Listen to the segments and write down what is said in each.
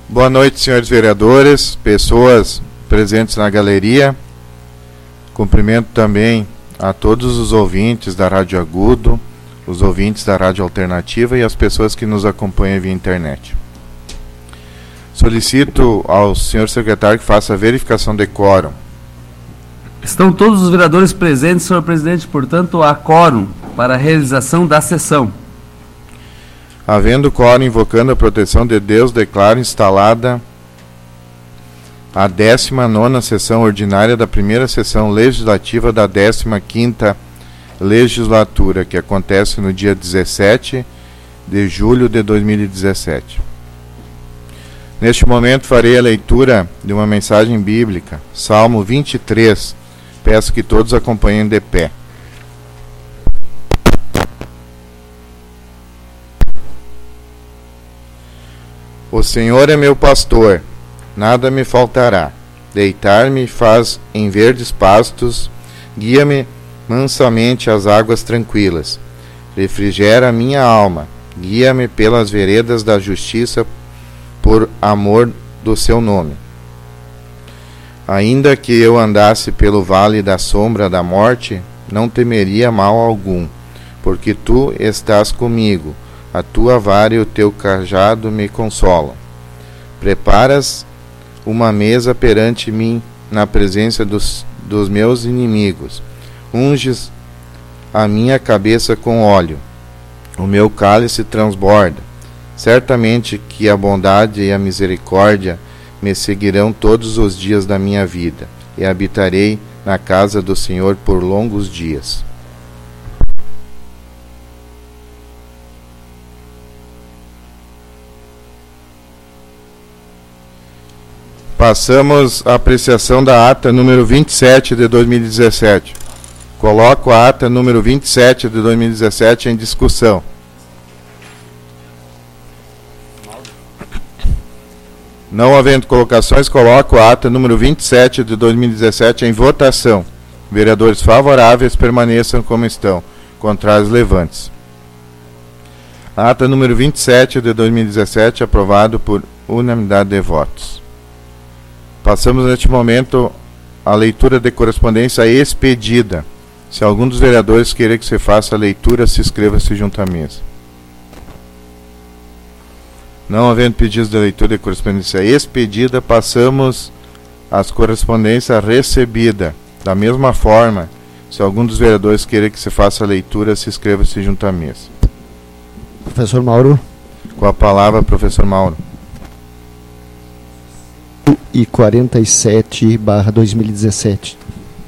Boa noite, senhores vereadores, pessoas presentes na galeria. Cumprimento também a todos os ouvintes da Rádio Agudo, os ouvintes da Rádio Alternativa e as pessoas que nos acompanham via internet. Solicito ao senhor secretário que faça a verificação de quórum. Estão todos os vereadores presentes, senhor presidente, portanto, há quórum para a realização da sessão. Havendo quórum, invocando a proteção de Deus, declaro instalada a 19ª sessão ordinária da primeira sessão legislativa da 15ª legislatura, que acontece no dia 17 de julho de 2017. Neste momento farei a leitura de uma mensagem bíblica, Salmo 23. Peço que todos acompanhem de pé. O Senhor é meu pastor, nada me faltará. Deitar-me faz em verdes pastos, guia-me mansamente às águas tranquilas. Refrigera a minha alma, guia-me pelas veredas da justiça, por amor do seu nome. Ainda que eu andasse pelo vale da sombra da morte, não temeria mal algum, porque tu estás comigo, a tua vara e o teu cajado me consolam. Preparas uma mesa perante mim na presença dos meus inimigos. Unges a minha cabeça com óleo, o meu cálice transborda. Certamente que a bondade e a misericórdia me seguirão todos os dias da minha vida, e habitarei na casa do Senhor por longos dias. Passamos à apreciação da ata número 27 de 2017. Coloco a ata número 27 de 2017 em discussão. Não havendo colocações, coloco a ata número 27 de 2017 em votação. Vereadores favoráveis permaneçam como estão. Contrários, levante-se. A ata número 27 de 2017 aprovado por unanimidade de votos. Passamos neste momento à leitura de correspondência expedida. Se algum dos vereadores querer que se faça a leitura, se inscreva-se junto à mesa. Não havendo pedidos de leitura de correspondência expedida, passamos às correspondências recebidas. Da mesma forma, se algum dos vereadores querer que se faça a leitura, se inscreva-se junto à mesa. Professor Mauro. Com a palavra, professor Mauro. E 47/2017.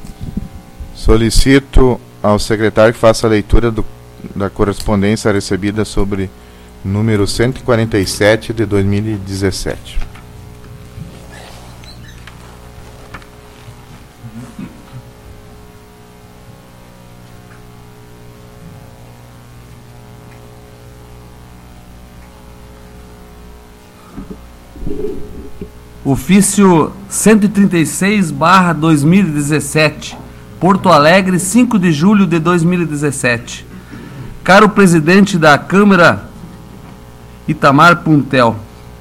Solicito ao secretário que faça a leitura da correspondência recebida sobre número 147 de 2017. Ofício 136/2017, Porto Alegre, 5 de julho de 2017. Caro presidente da Câmara, Itamar Puntel,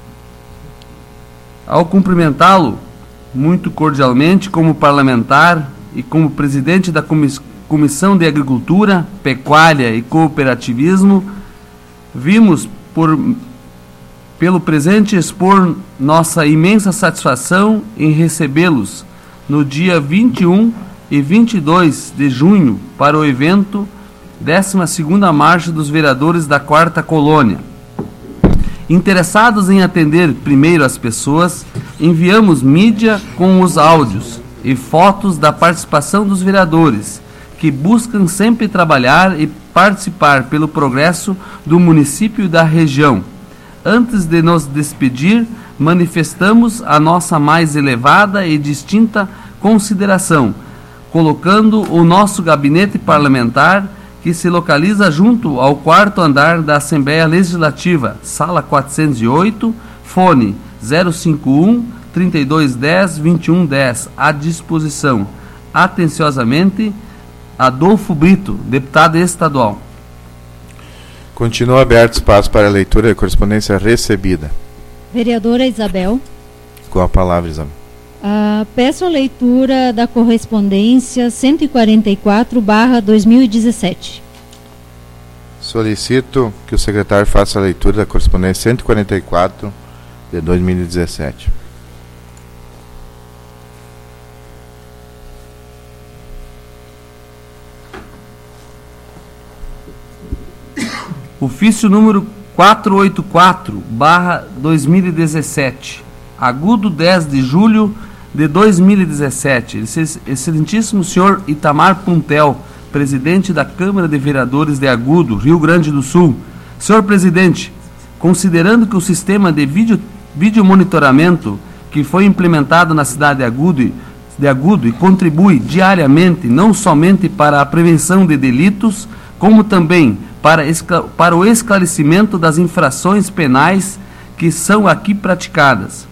ao cumprimentá-lo muito cordialmente como parlamentar e como presidente da Comissão de Agricultura, Pecuária e Cooperativismo, vimos pelo presente expor nossa imensa satisfação em recebê-los no dia 21 e 22 de junho para o evento 12ª Marcha dos Vereadores da 4ª Colônia. Interessados em atender primeiro as pessoas, enviamos mídia com os áudios e fotos da participação dos vereadores, que buscam sempre trabalhar e participar pelo progresso do município e da região. Antes de nos despedir, manifestamos a nossa mais elevada e distinta consideração, colocando o nosso gabinete parlamentar, que se localiza junto ao 4º andar da Assembleia Legislativa, sala 408, fone 051-3210-2110, à disposição. Atenciosamente, Adolfo Brito, deputado estadual. Continua aberto espaço para a leitura da correspondência recebida. Vereadora Isabel. Com a palavra, Isabel. Peço a leitura da correspondência 144/2017. Solicito que o secretário faça a leitura da correspondência 144 de 2017. Ofício número 484/2017. Agudo, 10 de julho de 2017. Excelentíssimo senhor Itamar Puntel, presidente da Câmara de Vereadores de Agudo, Rio Grande do Sul. Senhor presidente, considerando que o sistema de vídeo monitoramento que foi implementado na cidade de Agudo e contribui diariamente não somente para a prevenção de delitos, como também para o esclarecimento das infrações penais que são aqui praticadas.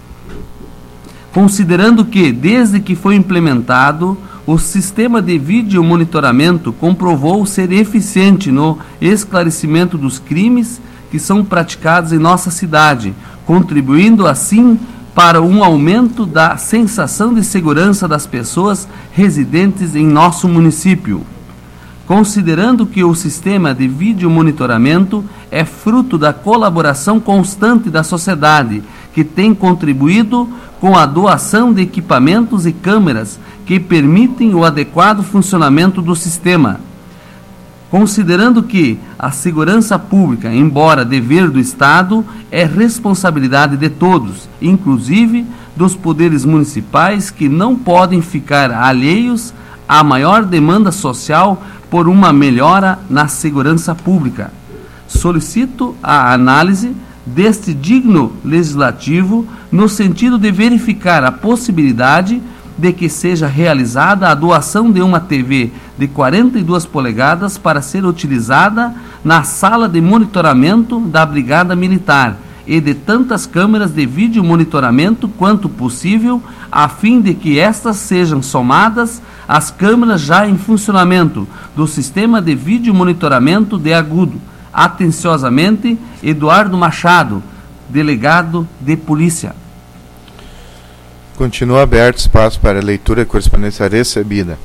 Considerando que, desde que foi implementado, o sistema de vídeo monitoramento comprovou ser eficiente no esclarecimento dos crimes que são praticados em nossa cidade, contribuindo assim para um aumento da sensação de segurança das pessoas residentes em nosso município. Considerando que o sistema de vídeo monitoramento é fruto da colaboração constante da sociedade, que tem contribuído com a doação de equipamentos e câmeras que permitem o adequado funcionamento do sistema. Considerando que a segurança pública, embora dever do Estado, é responsabilidade de todos, inclusive dos poderes municipais, que não podem ficar alheios à maior demanda social por uma melhora na segurança pública. Solicito a análise deste digno legislativo no sentido de verificar a possibilidade de que seja realizada a doação de uma TV de 42 polegadas para ser utilizada na sala de monitoramento da Brigada Militar e de tantas câmeras de vídeo monitoramento quanto possível, a fim de que estas sejam somadas às câmeras já em funcionamento do sistema de vídeo monitoramento de Agudo. Atenciosamente, Eduardo Machado, delegado de polícia. Continua aberto espaço para leitura e correspondência recebida.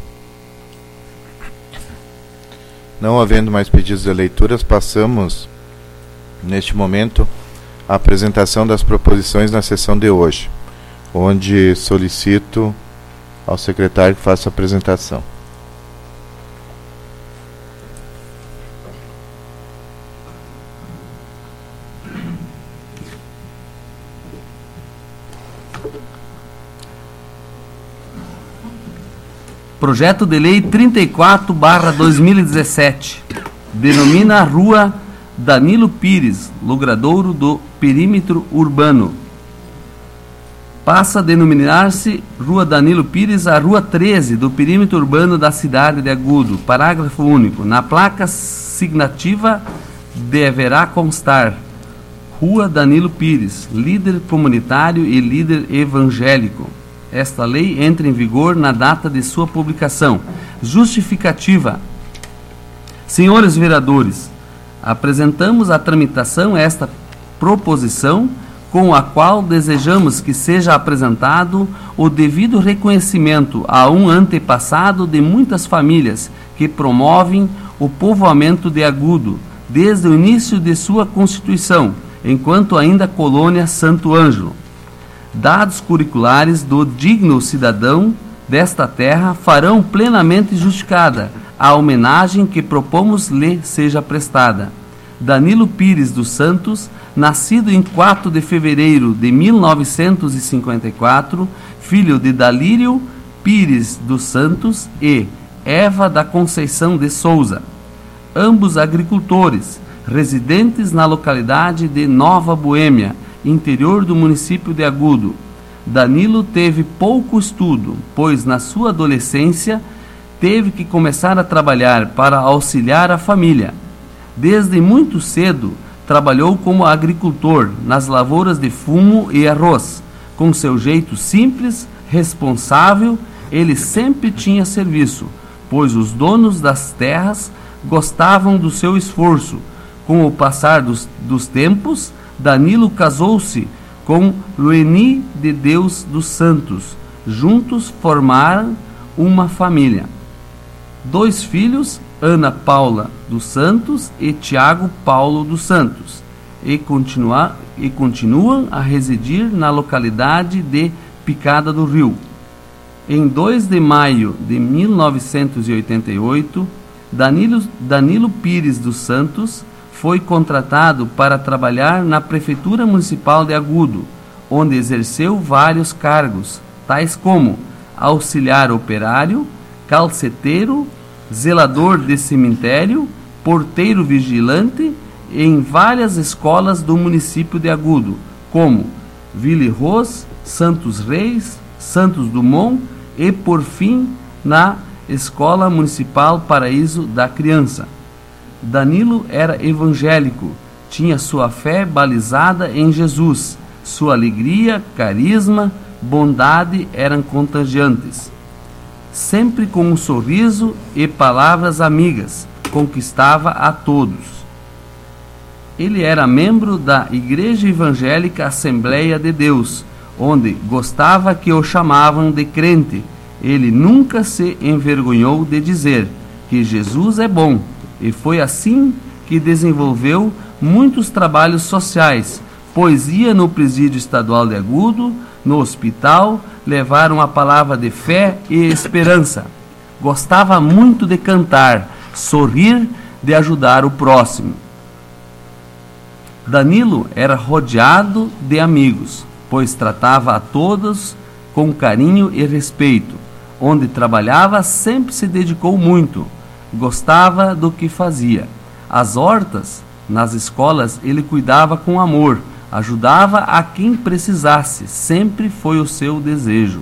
Não havendo mais pedidos de leituras, passamos, neste momento, à apresentação das proposições na sessão de hoje, onde solicito ao secretário que faça a apresentação. Projeto de Lei 34/2017 denomina a Rua Danilo Pires, logradouro do perímetro urbano. Passa a denominar-se Rua Danilo Pires a Rua 13 do perímetro urbano da cidade de Agudo. Parágrafo único. Na placa signativa deverá constar Rua Danilo Pires, líder comunitário e líder evangélico. Esta lei entra em vigor na data de sua publicação. Justificativa. Senhores vereadores, apresentamos à tramitação esta proposição, com a qual desejamos que seja apresentado o devido reconhecimento a um antepassado de muitas famílias que promovem o povoamento de Agudo, desde o início de sua constituição, enquanto ainda colônia Santo Ângelo. Dados curriculares do digno cidadão desta terra farão plenamente justificada a homenagem que propomos lhe seja prestada. Danilo Pires dos Santos, nascido em 4 de fevereiro de 1954, filho de Dalírio Pires dos Santos e Eva da Conceição de Souza, ambos agricultores, residentes na localidade de Nova Boêmia, interior do município de Agudo. Danilo teve pouco estudo, pois na sua adolescência teve que começar a trabalhar para auxiliar a família. Desde muito cedo, trabalhou como agricultor nas lavouras de fumo e arroz. Com seu jeito simples, responsável, ele sempre tinha serviço, pois os donos das terras gostavam do seu esforço. Com o passar dos tempos, Danilo casou-se com Lueni de Deus dos Santos. Juntos formaram uma família. 2 filhos, Ana Paula dos Santos e Tiago Paulo dos Santos, e continuam a residir na localidade de Picada do Rio. Em 2 de maio de 1988, Danilo Pires dos Santos foi contratado para trabalhar na Prefeitura Municipal de Agudo, onde exerceu vários cargos, tais como auxiliar operário, calceteiro, zelador de cemitério, porteiro vigilante em várias escolas do município de Agudo, como Ville Ros, Santos Reis, Santos Dumont e, por fim, na Escola Municipal Paraíso da Criança. Danilo era evangélico, tinha sua fé balizada em Jesus, sua alegria, carisma, bondade eram contagiantes. Sempre com um sorriso e palavras amigas, conquistava a todos. Ele era membro da Igreja Evangélica Assembleia de Deus, onde gostava que o chamavam de crente. Ele nunca se envergonhou de dizer que Jesus é bom, e foi assim que desenvolveu muitos trabalhos sociais, pois ia no presídio estadual de Agudo, no hospital, levar uma palavra de fé e esperança. Gostava muito de cantar, sorrir, de ajudar o próximo. Danilo era rodeado de amigos, pois tratava a todos com carinho e respeito. Onde trabalhava, sempre se dedicou muito. Gostava do que fazia. As hortas, nas escolas, ele cuidava com amor, ajudava a quem precisasse, sempre foi o seu desejo.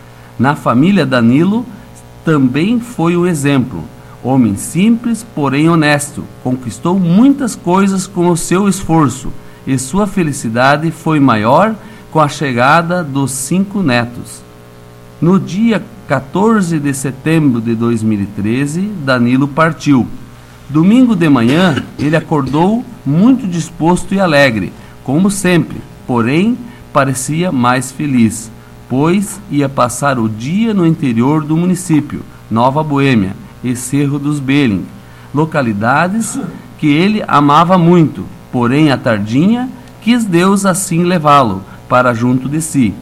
Na família, Danilo também foi um exemplo. Homem simples, porém honesto, conquistou muitas coisas com o seu esforço, e sua felicidade foi maior com a chegada dos 5 netos. No dia 14 de setembro de 2013, Danilo partiu. Domingo de manhã, ele acordou muito disposto e alegre, como sempre, porém parecia mais feliz, pois ia passar o dia no interior do município, Nova Boêmia e Cerro dos Belling, localidades que ele amava muito, porém à tardinha quis Deus assim levá-lo para junto de si.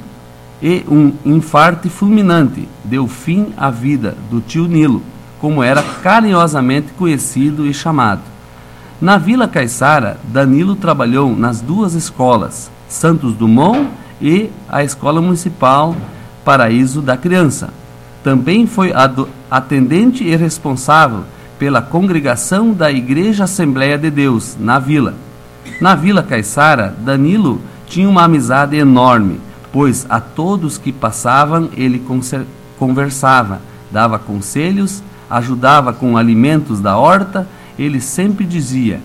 E um infarte fulminante deu fim à vida do tio Nilo, como era carinhosamente conhecido e chamado. Na Vila Caiçara, Danilo trabalhou nas 2 escolas, Santos Dumont e a Escola Municipal Paraíso da Criança. Também foi atendente e responsável pela congregação da Igreja Assembleia de Deus, na Vila. Na Vila Caiçara, Danilo tinha uma amizade enorme, pois a todos que passavam ele conversava, dava conselhos, ajudava com alimentos da horta. Ele sempre dizia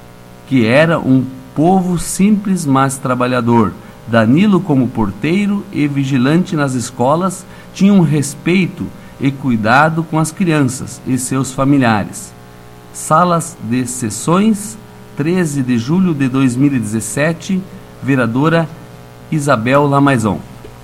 que era um povo simples, mas trabalhador. Danilo, como porteiro e vigilante nas escolas, tinha um respeito e cuidado com as crianças e seus familiares. Salas de sessões, 13 de julho de 2017, vereadora Isabel Lamaison.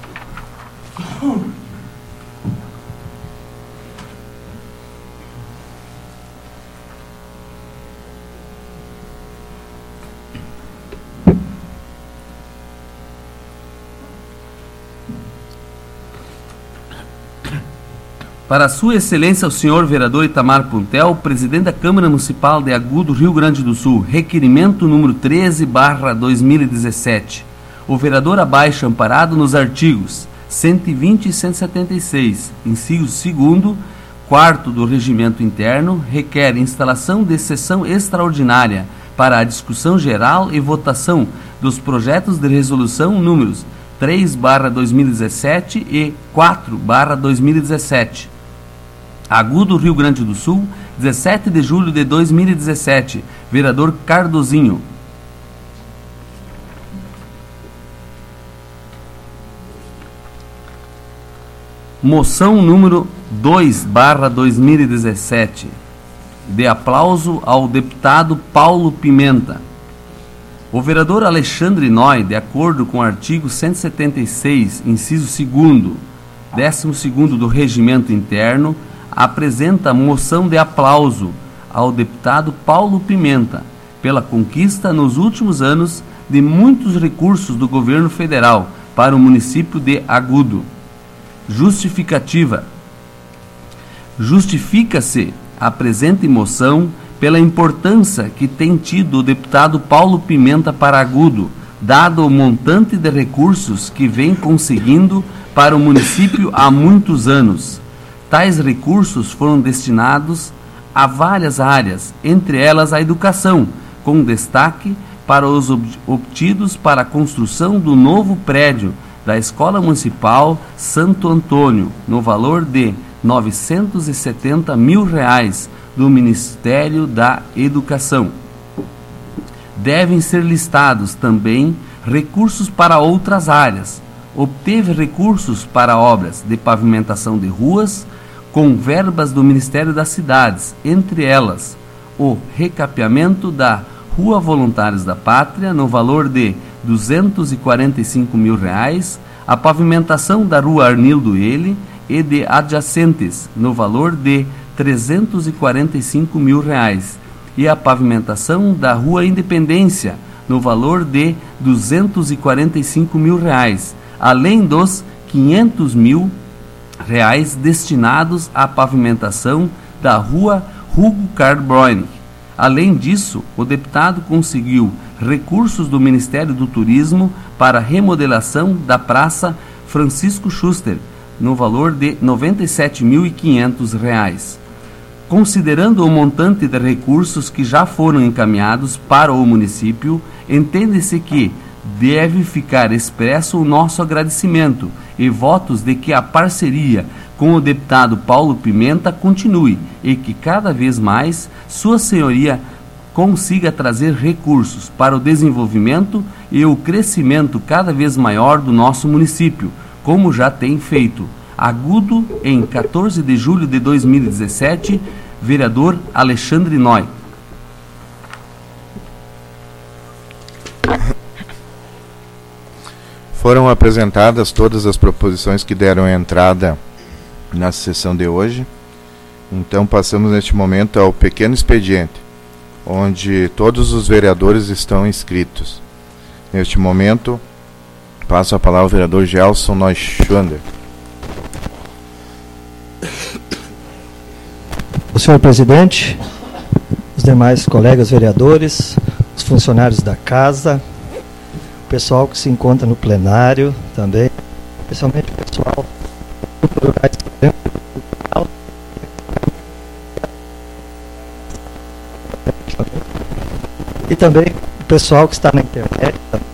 Para Sua Excelência o senhor vereador Itamar Puntel, presidente da Câmara Municipal de Agudo, Rio Grande do Sul, requerimento número 13/2017. O vereador abaixo amparado nos artigos 120 e 176, inciso 2º, 4º do Regimento Interno, requer instalação de sessão extraordinária para a discussão geral e votação dos projetos de resolução números 3/2017 e 4/2017. Agudo, Rio Grande do Sul, 17 de julho de 2017. Vereador Cardozinho. Moção número 2/2017. De aplauso ao deputado Paulo Pimenta. O vereador Alexandre Noy, de acordo com o artigo 176, inciso 2º, 12º do Regimento Interno, apresenta moção de aplauso ao deputado Paulo Pimenta pela conquista nos últimos anos de muitos recursos do governo federal para o município de Agudo. Justificativa. Justifica-se a presente moção pela importância que tem tido o deputado Paulo Pimenta para Agudo, dado o montante de recursos que vem conseguindo para o município há muitos anos. Tais recursos foram destinados a várias áreas, entre elas a educação, com destaque para os obtidos para a construção do novo prédio da Escola Municipal Santo Antônio, no valor de R$ 970 mil do Ministério da Educação. Devem ser listados também recursos para outras áreas. Obteve recursos para obras de pavimentação de ruas, com verbas do Ministério das Cidades, entre elas o recapeamento da Rua Voluntários da Pátria, no valor de R$ 245 mil, a pavimentação da Rua Arnildo Ele e de adjacentes, no valor de R$ 345 mil, e a pavimentação da Rua Independência, no valor de R$ 245 mil, além dos R$ 500 mil destinados à pavimentação da Rua Hugo Carbone. Além disso, o deputado conseguiu recursos do Ministério do Turismo para a remodelação da Praça Francisco Schuster, no valor de R$ 97.500. Considerando o montante de recursos que já foram encaminhados para o município, entende-se que deve ficar expresso o nosso agradecimento e votos de que a parceria com o deputado Paulo Pimenta continue e que cada vez mais Sua Senhoria consiga trazer recursos para o desenvolvimento e o crescimento cada vez maior do nosso município, como já tem feito. Agudo, em 14 de julho de 2017, vereador Alexandre Noy. Foram apresentadas todas as proposições que deram entrada na sessão de hoje. Então passamos neste momento ao pequeno expediente, onde todos os vereadores estão inscritos. Neste momento, passo a palavra ao vereador Gelson Noy Schwander. O senhor presidente, os demais colegas vereadores, os funcionários da casa, o pessoal que se encontra no plenário também, especialmente o pessoal e também o pessoal que está na internet.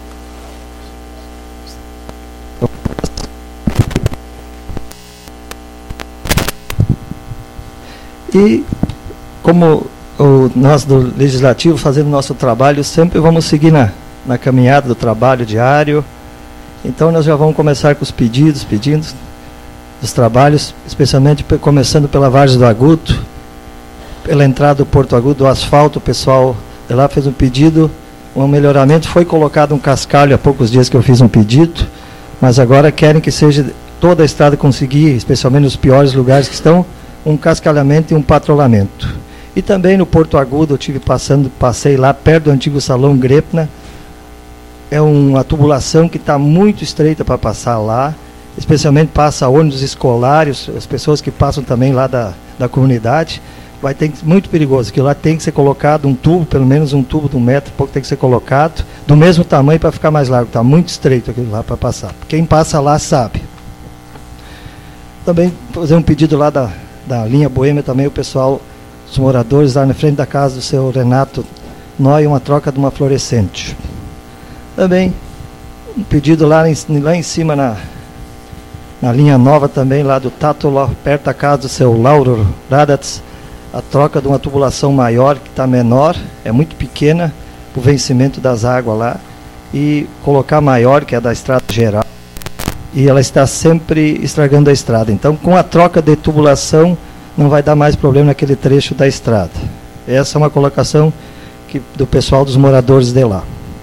E como nós do Legislativo fazendo nosso trabalho, sempre vamos seguir na caminhada do trabalho diário. Então nós já vamos começar com os pedidos dos trabalhos, especialmente começando pela Várzea do Agudo, pela entrada do Porto Agudo, do asfalto. O pessoal de lá fez um pedido, um melhoramento, foi colocado um cascalho há poucos dias que eu fiz um pedido, mas agora querem que seja toda a estrada conseguir, especialmente nos piores lugares que estão, um cascalhamento e um patrulhamento. E também no Porto Agudo, passei lá perto do antigo Salão Grepna. É uma tubulação que está muito estreita para passar lá, especialmente passa ônibus escolares, as pessoas que passam também lá da comunidade. Vai ter muito perigoso, que lá tem que ser colocado um tubo, pelo menos um tubo de 1 metro, pouco tem que ser colocado, do mesmo tamanho para ficar mais largo. Está muito estreito aquilo lá para passar. Quem passa lá sabe. Também fazer um pedido lá da linha Boêmia, também o pessoal, os moradores lá na frente da casa do seu Renato Noy, uma troca de uma fluorescente. Também um pedido lá em cima na linha nova também, lá do Tato, lá perto da casa do seu Lauro Radatz, a troca de uma tubulação maior, que está menor, é muito pequena, o vencimento das águas lá, e colocar maior, que é da estrada geral, e ela está sempre estragando a estrada. Então, com a troca de tubulação, não vai dar mais problema naquele trecho da estrada. Essa é uma colocação do pessoal dos moradores de lá.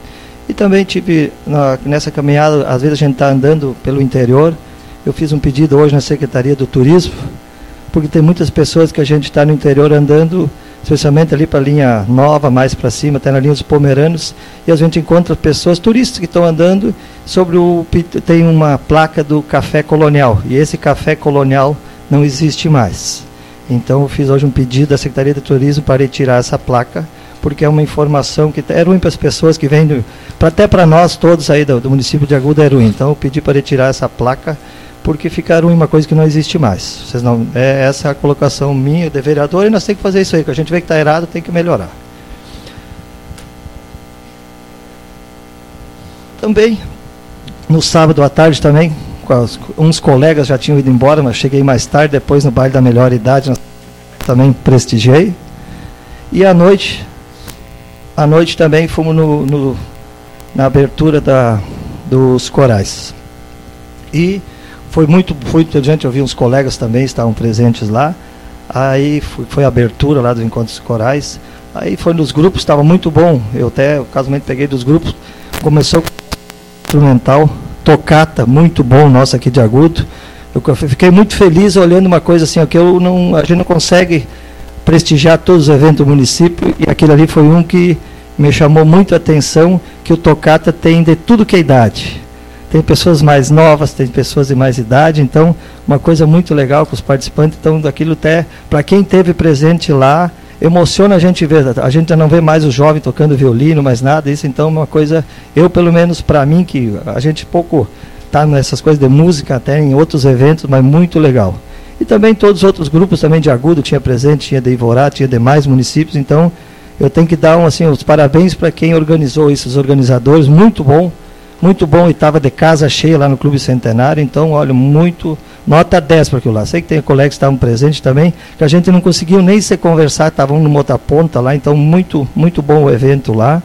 E também tive, nessa caminhada, às vezes a gente está andando pelo interior. Eu fiz um pedido hoje na Secretaria do Turismo, porque tem muitas pessoas que a gente está no interior andando, especialmente ali para a linha Nova, mais para cima, até na linha dos Pomeranos, e a gente encontra pessoas, turistas que estão andando, tem uma placa do Café Colonial, e esse Café Colonial não existe mais. Então eu fiz hoje um pedido à Secretaria de Turismo para retirar essa placa, porque é uma informação que é ruim para as pessoas que vêm, até para nós todos aí do município de Agudo é ruim. Então eu pedi para retirar essa placa, porque fica ruim uma coisa que não existe mais. Essa é a colocação minha de vereador, e nós temos que fazer isso aí, que a gente vê que está errado, tem que melhorar. Também, no sábado à tarde também, uns colegas já tinham ido embora, mas cheguei mais tarde, depois no baile da melhor idade, nós também prestigiei. E à noite também fomos na abertura dos corais. E foi muito adiante, eu vi uns colegas também estavam presentes lá. Aí foi a abertura lá dos encontros corais. Aí foi nos grupos, estava muito bom. Eu até, casualmente, peguei dos grupos. Começou com instrumental, tocata, muito bom, nosso aqui de Agudo. Eu fiquei muito feliz olhando uma coisa assim, que a gente não consegue prestigiar todos os eventos do município, e aquele ali foi um que me chamou muito a atenção, que o tocata tem de tudo que é idade. Tem pessoas mais novas, tem pessoas de mais idade, então uma coisa muito legal com os participantes. Então daquilo até, para quem esteve presente lá, emociona a gente ver. A gente já não vê mais o jovem tocando violino, mais nada, isso então é uma coisa, eu pelo menos para mim, que a gente pouco está nessas coisas de música, até em outros eventos, mas muito legal. E também todos os outros grupos também de Agudo tinha presente, tinha de Ivorá, tinha demais municípios, então eu tenho que dar os parabéns para quem organizou isso, os organizadores, muito bom, e estava de casa cheia lá no Clube Centenário, então, olha, nota 10 para aquilo lá. Sei que tem colegas que estavam presentes também, que a gente não conseguiu nem se conversar, estavam numa outra ponta lá, então muito bom o evento lá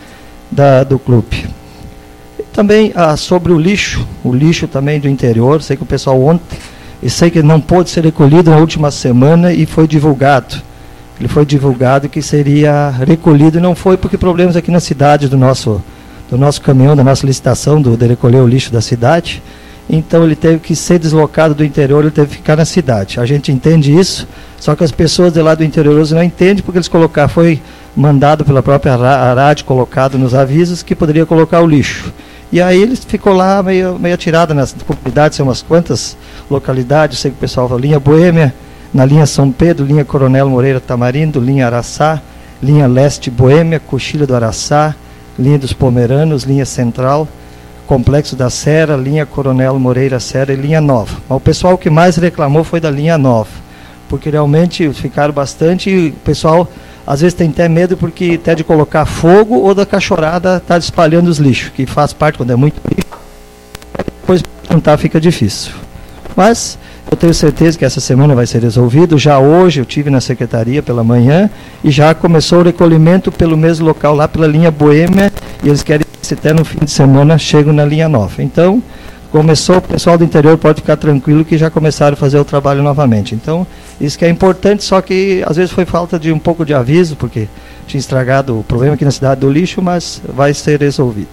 do clube. E também sobre o lixo também do interior, sei que o pessoal ontem, e sei que não pôde ser recolhido na última semana e foi divulgado. Ele foi divulgado que seria recolhido, e não foi porque problemas aqui na cidade do nosso caminhão, da nossa licitação de recolher o lixo da cidade. Então ele teve que ser deslocado do interior, ele teve que ficar na cidade. A gente entende isso, só que as pessoas de lá do interior não entendem, porque eles foi mandado pela própria rádio, colocado nos avisos, que poderia colocar o lixo. E aí ele ficou lá meio atirado nas comunidades, umas quantas localidades, sei que o pessoal falou, linha Boêmia, na linha São Pedro, linha Coronel Moreira Tamarindo, linha Araçá, linha Leste Boêmia, Coxilha do Araçá, linha dos Pomeranos, linha Central, Complexo da Serra, linha Coronel Moreira Serra e linha Nova. Mas o pessoal que mais reclamou foi da linha Nova, porque realmente ficaram bastante, e o pessoal às vezes tem até medo, porque até de colocar fogo ou da cachorrada estar espalhando os lixos, que faz parte quando é muito lixo, depois juntar fica difícil. Mas eu tenho certeza que essa semana vai ser resolvido. Já hoje eu tive na secretaria pela manhã e já começou o recolhimento pelo mesmo local lá pela linha Boêmia, e eles querem que até no fim de semana chegam na linha Nova. Então, começou, o pessoal do interior pode ficar tranquilo que já começaram a fazer o trabalho novamente. Então, isso que é importante, só que às vezes foi falta de um pouco de aviso, porque tinha estragado o problema aqui na cidade do lixo, mas vai ser resolvido.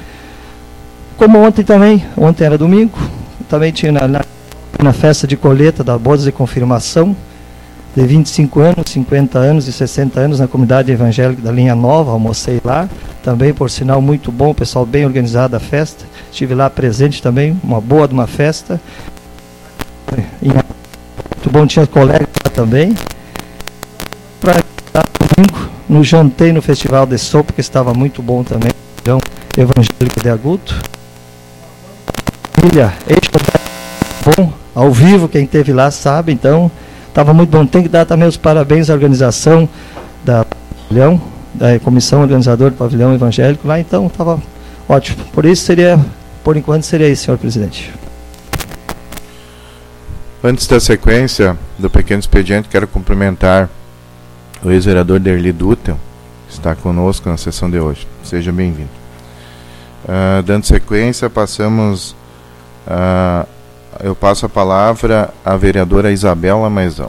Como ontem era domingo, também tinha na festa de colheita da bodas de confirmação, de 25 anos, 50 anos e 60 anos na comunidade evangélica da linha Nova, almocei lá, também por sinal muito bom, o pessoal bem organizado a festa, estive lá presente também, uma boa de uma festa, muito bom, tinha colegas lá também. Para domingo, no jantei no Festival de Sopa, que estava muito bom também, evangélico de Agudo, família, bom, ao vivo, quem esteve lá sabe, então estava muito bom. Tem que dar também os parabéns à organização da pavilhão, da comissão organizadora do pavilhão evangélico lá, então estava ótimo. Por enquanto seria isso, senhor presidente. Antes da sequência do pequeno expediente, quero cumprimentar o ex-vereador Derli Dutel, que está conosco na sessão de hoje. Seja bem-vindo. Dando sequência, eu passo a palavra à vereadora Isabela Maisão.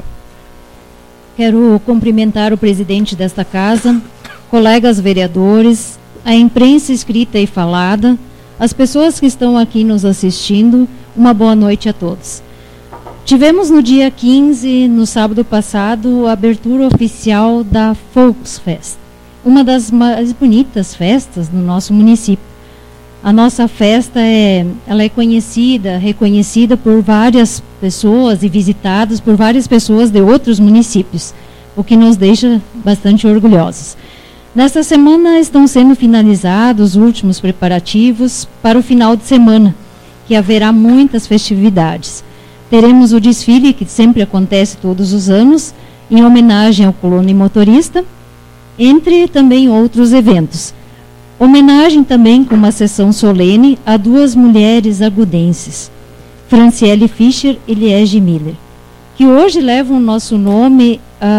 Quero cumprimentar o presidente desta casa, colegas vereadores, a imprensa escrita e falada, as pessoas que estão aqui nos assistindo, uma boa noite a todos. Tivemos no dia 15, no sábado passado, a abertura oficial da Volksfest, uma das mais bonitas festas no nosso município. A nossa festa ela é conhecida, reconhecida por várias pessoas e visitadas por várias pessoas de outros municípios, o que nos deixa bastante orgulhosos. Nesta semana estão sendo finalizados os últimos preparativos para o final de semana, que haverá muitas festividades. Teremos o desfile, que sempre acontece todos os anos, em homenagem ao colono e motorista, entre também outros eventos. Homenagem também com uma sessão solene a duas mulheres agudenses, Franciele Fischer e Liege Miller, que hoje levam o nosso nome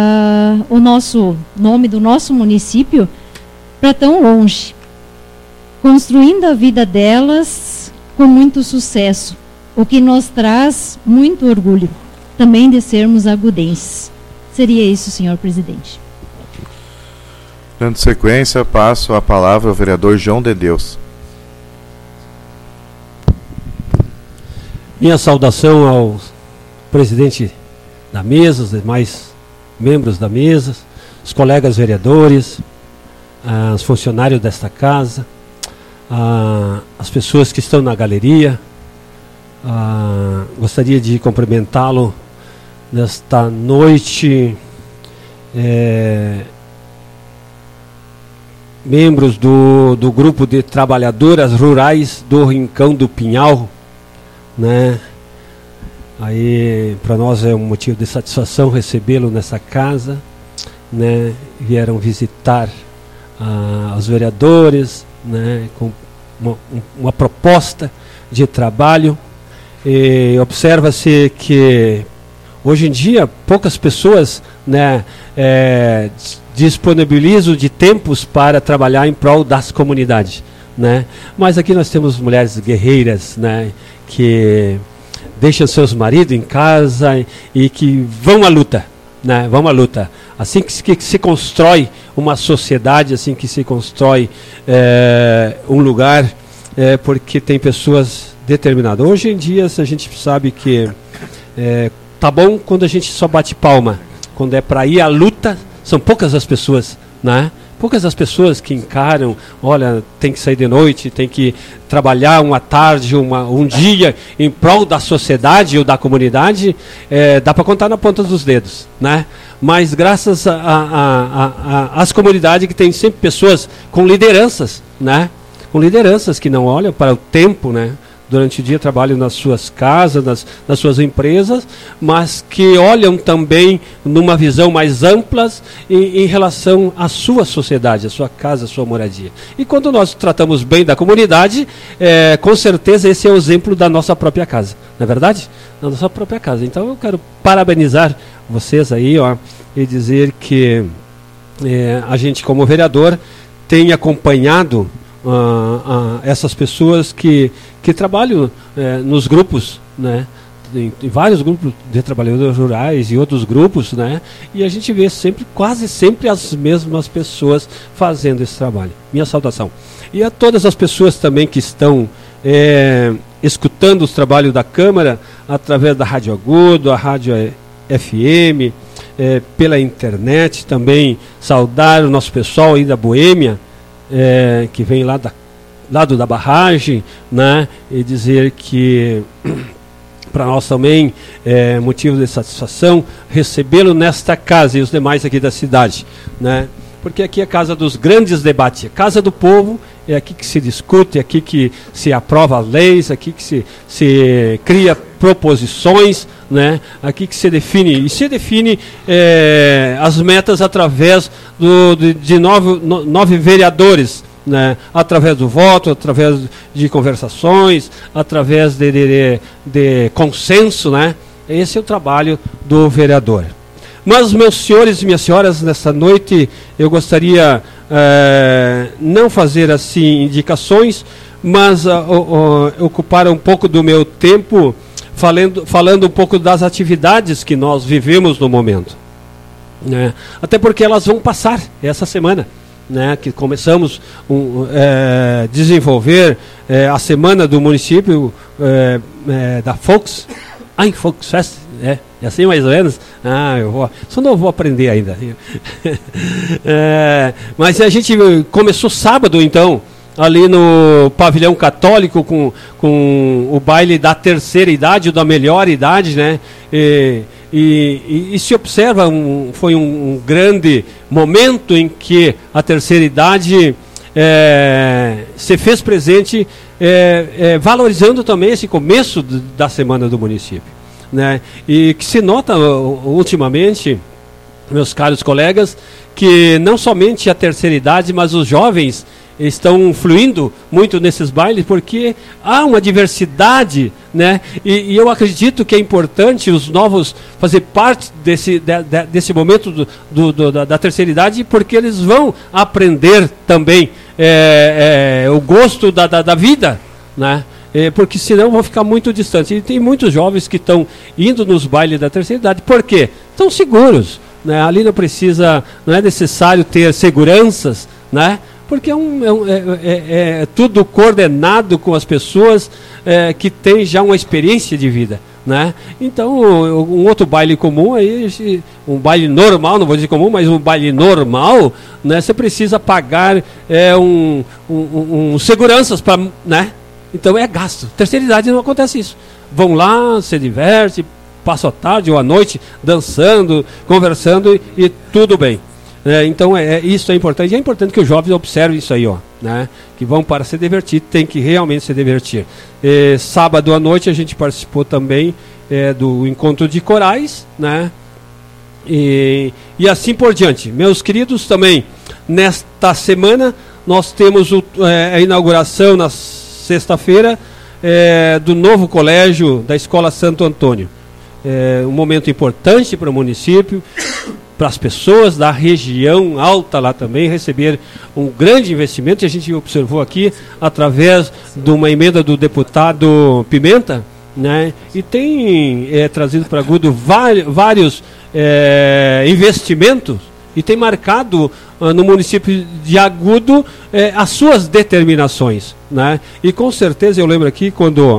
do nosso município para tão longe, construindo a vida delas com muito sucesso, o que nos traz muito orgulho, também de sermos agudenses. Seria isso, senhor presidente. Dando sequência, passo a palavra ao vereador João de Deus. Minha saudação ao presidente da mesa, os demais membros da mesa, os colegas vereadores, os funcionários desta casa, as pessoas que estão na galeria. Gostaria de cumprimentá-lo nesta noite, membros do grupo de trabalhadoras rurais do Rincão do Pinhal, né? Aí para nós é um motivo de satisfação recebê-lo nessa casa, né? Vieram visitar os vereadores, né? Com uma proposta de trabalho. E observa-se que hoje em dia poucas pessoas, né, disponibilizam de tempos para trabalhar em prol das comunidades, né? Mas aqui nós temos mulheres guerreiras, né, que deixam seus maridos em casa e que vão à luta, né? Vão à luta. Assim que se constrói uma sociedade, assim que se constrói um lugar, porque tem pessoas determinadas. Hoje em dia a gente sabe que tá bom quando a gente só bate palma. Quando é para ir à luta, são poucas as pessoas, né? Poucas as pessoas que encaram, olha, tem que sair de noite, tem que trabalhar uma tarde, um dia em prol da sociedade ou da comunidade, dá para contar na ponta dos dedos, né? Mas graças às comunidades que tem sempre pessoas com lideranças, né? Com lideranças que não olham para o tempo, né? Durante o dia trabalham nas suas casas, nas suas empresas, mas que olham também numa visão mais ampla em relação à sua sociedade, à sua casa, à sua moradia. E quando nós tratamos bem da comunidade, com certeza esse é o exemplo da nossa própria casa, não é verdade? Da nossa própria casa. Então eu quero parabenizar vocês aí, ó, e dizer que a gente como vereador tem acompanhado essas pessoas que trabalham nos grupos, né? Em vários grupos de trabalhadores rurais e outros grupos, né? E a gente vê quase sempre as mesmas pessoas fazendo esse trabalho. Minha saudação. E a todas as pessoas também que estão escutando os trabalhos da Câmara através da Rádio Agudo, a Rádio FM, pela internet também, saudar o nosso pessoal aí da Boêmia, que vem lá lado da barragem, né? E dizer que para nós também é motivo de satisfação recebê-lo nesta casa e os demais aqui da cidade, né? Porque aqui é a casa dos grandes debates, a casa do povo, é aqui que se discute, é aqui que se aprova as leis, aqui que se cria proposições, né? Aqui que se define as metas através de nove vereadores, né? Através do voto, através de conversações, através de consenso, né? Esse é o trabalho do vereador. Mas, meus senhores e minhas senhoras, nesta noite eu gostaria não fazer assim indicações, mas ocupar um pouco do meu tempo falando um pouco das atividades que nós vivemos no momento, né? Até porque elas vão passar essa semana, né, que começamos a desenvolver a semana do município da Volks Volksfest, é assim mais ou menos. Só não vou aprender ainda. Mas a gente começou sábado, então, ali no pavilhão católico com o baile da terceira idade, ou da melhor idade, né? E se observa, foi um grande momento em que a terceira idade se fez presente, valorizando também esse começo da semana do município, né? E que se nota ultimamente, meus caros colegas, que não somente a terceira idade, mas os jovens estão fluindo muito nesses bailes, porque há uma diversidade, né? E eu que é importante os novos fazer parte desse momento da terceira idade, porque eles vão aprender também o gosto da vida, né? Porque senão vão ficar muito distantes. E tem muitos jovens que estão indo nos bailes da terceira idade, por quê? Estão seguros, né? Ali não é necessário ter seguranças, né? Porque é tudo coordenado com as pessoas que têm já uma experiência de vida, né? Então, um outro baile comum, aí, um baile normal, não vou dizer comum, mas um baile normal, né? Você precisa pagar seguranças para, né? Então é gasto. Terceira idade não acontece isso. Vão lá, se diverte, passa a tarde ou a noite dançando, conversando e tudo bem. Então isso é importante. E é importante que os jovens observem isso aí, né? Que vão para se divertir, tem que realmente se divertir. Sábado à noite a gente participou também do encontro de corais, né? E assim por diante. Meus queridos, também nesta semana nós temos a inauguração na sexta-feira do novo colégio da Escola Santo Antônio. Um momento importante para o município, para as pessoas da região alta lá também receber um grande investimento, e a gente observou aqui através de uma emenda do deputado Pimenta, né? E tem trazido para Agudo vários investimentos, e tem marcado no município de Agudo as suas determinações, né? E com certeza eu lembro aqui quando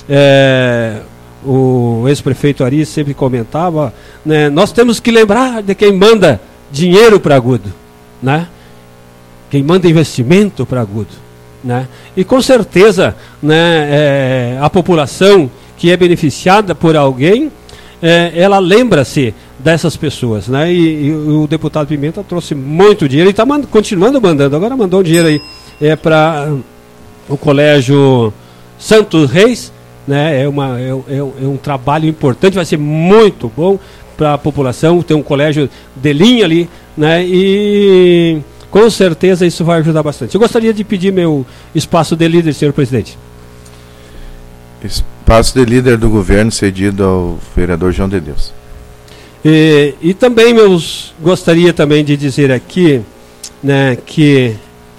o ex-prefeito Ari sempre comentava, né, nós temos que lembrar de quem manda dinheiro para Agudo, né? Quem manda investimento para Agudo, né? E com certeza, né, a população que é beneficiada por alguém, ela lembra-se dessas pessoas, né? E o deputado Pimenta trouxe muito dinheiro e está continuando mandando. Agora mandou dinheiro aí para o Colégio Santos Reis, né? É um trabalho importante, vai ser muito bom para a população, ter um colégio de linha ali, né? E com certeza isso vai ajudar bastante. Eu gostaria de pedir meu espaço de líder, senhor presidente. Espaço de líder do governo cedido ao vereador João de Deus. E também gostaria também de dizer aqui, né, que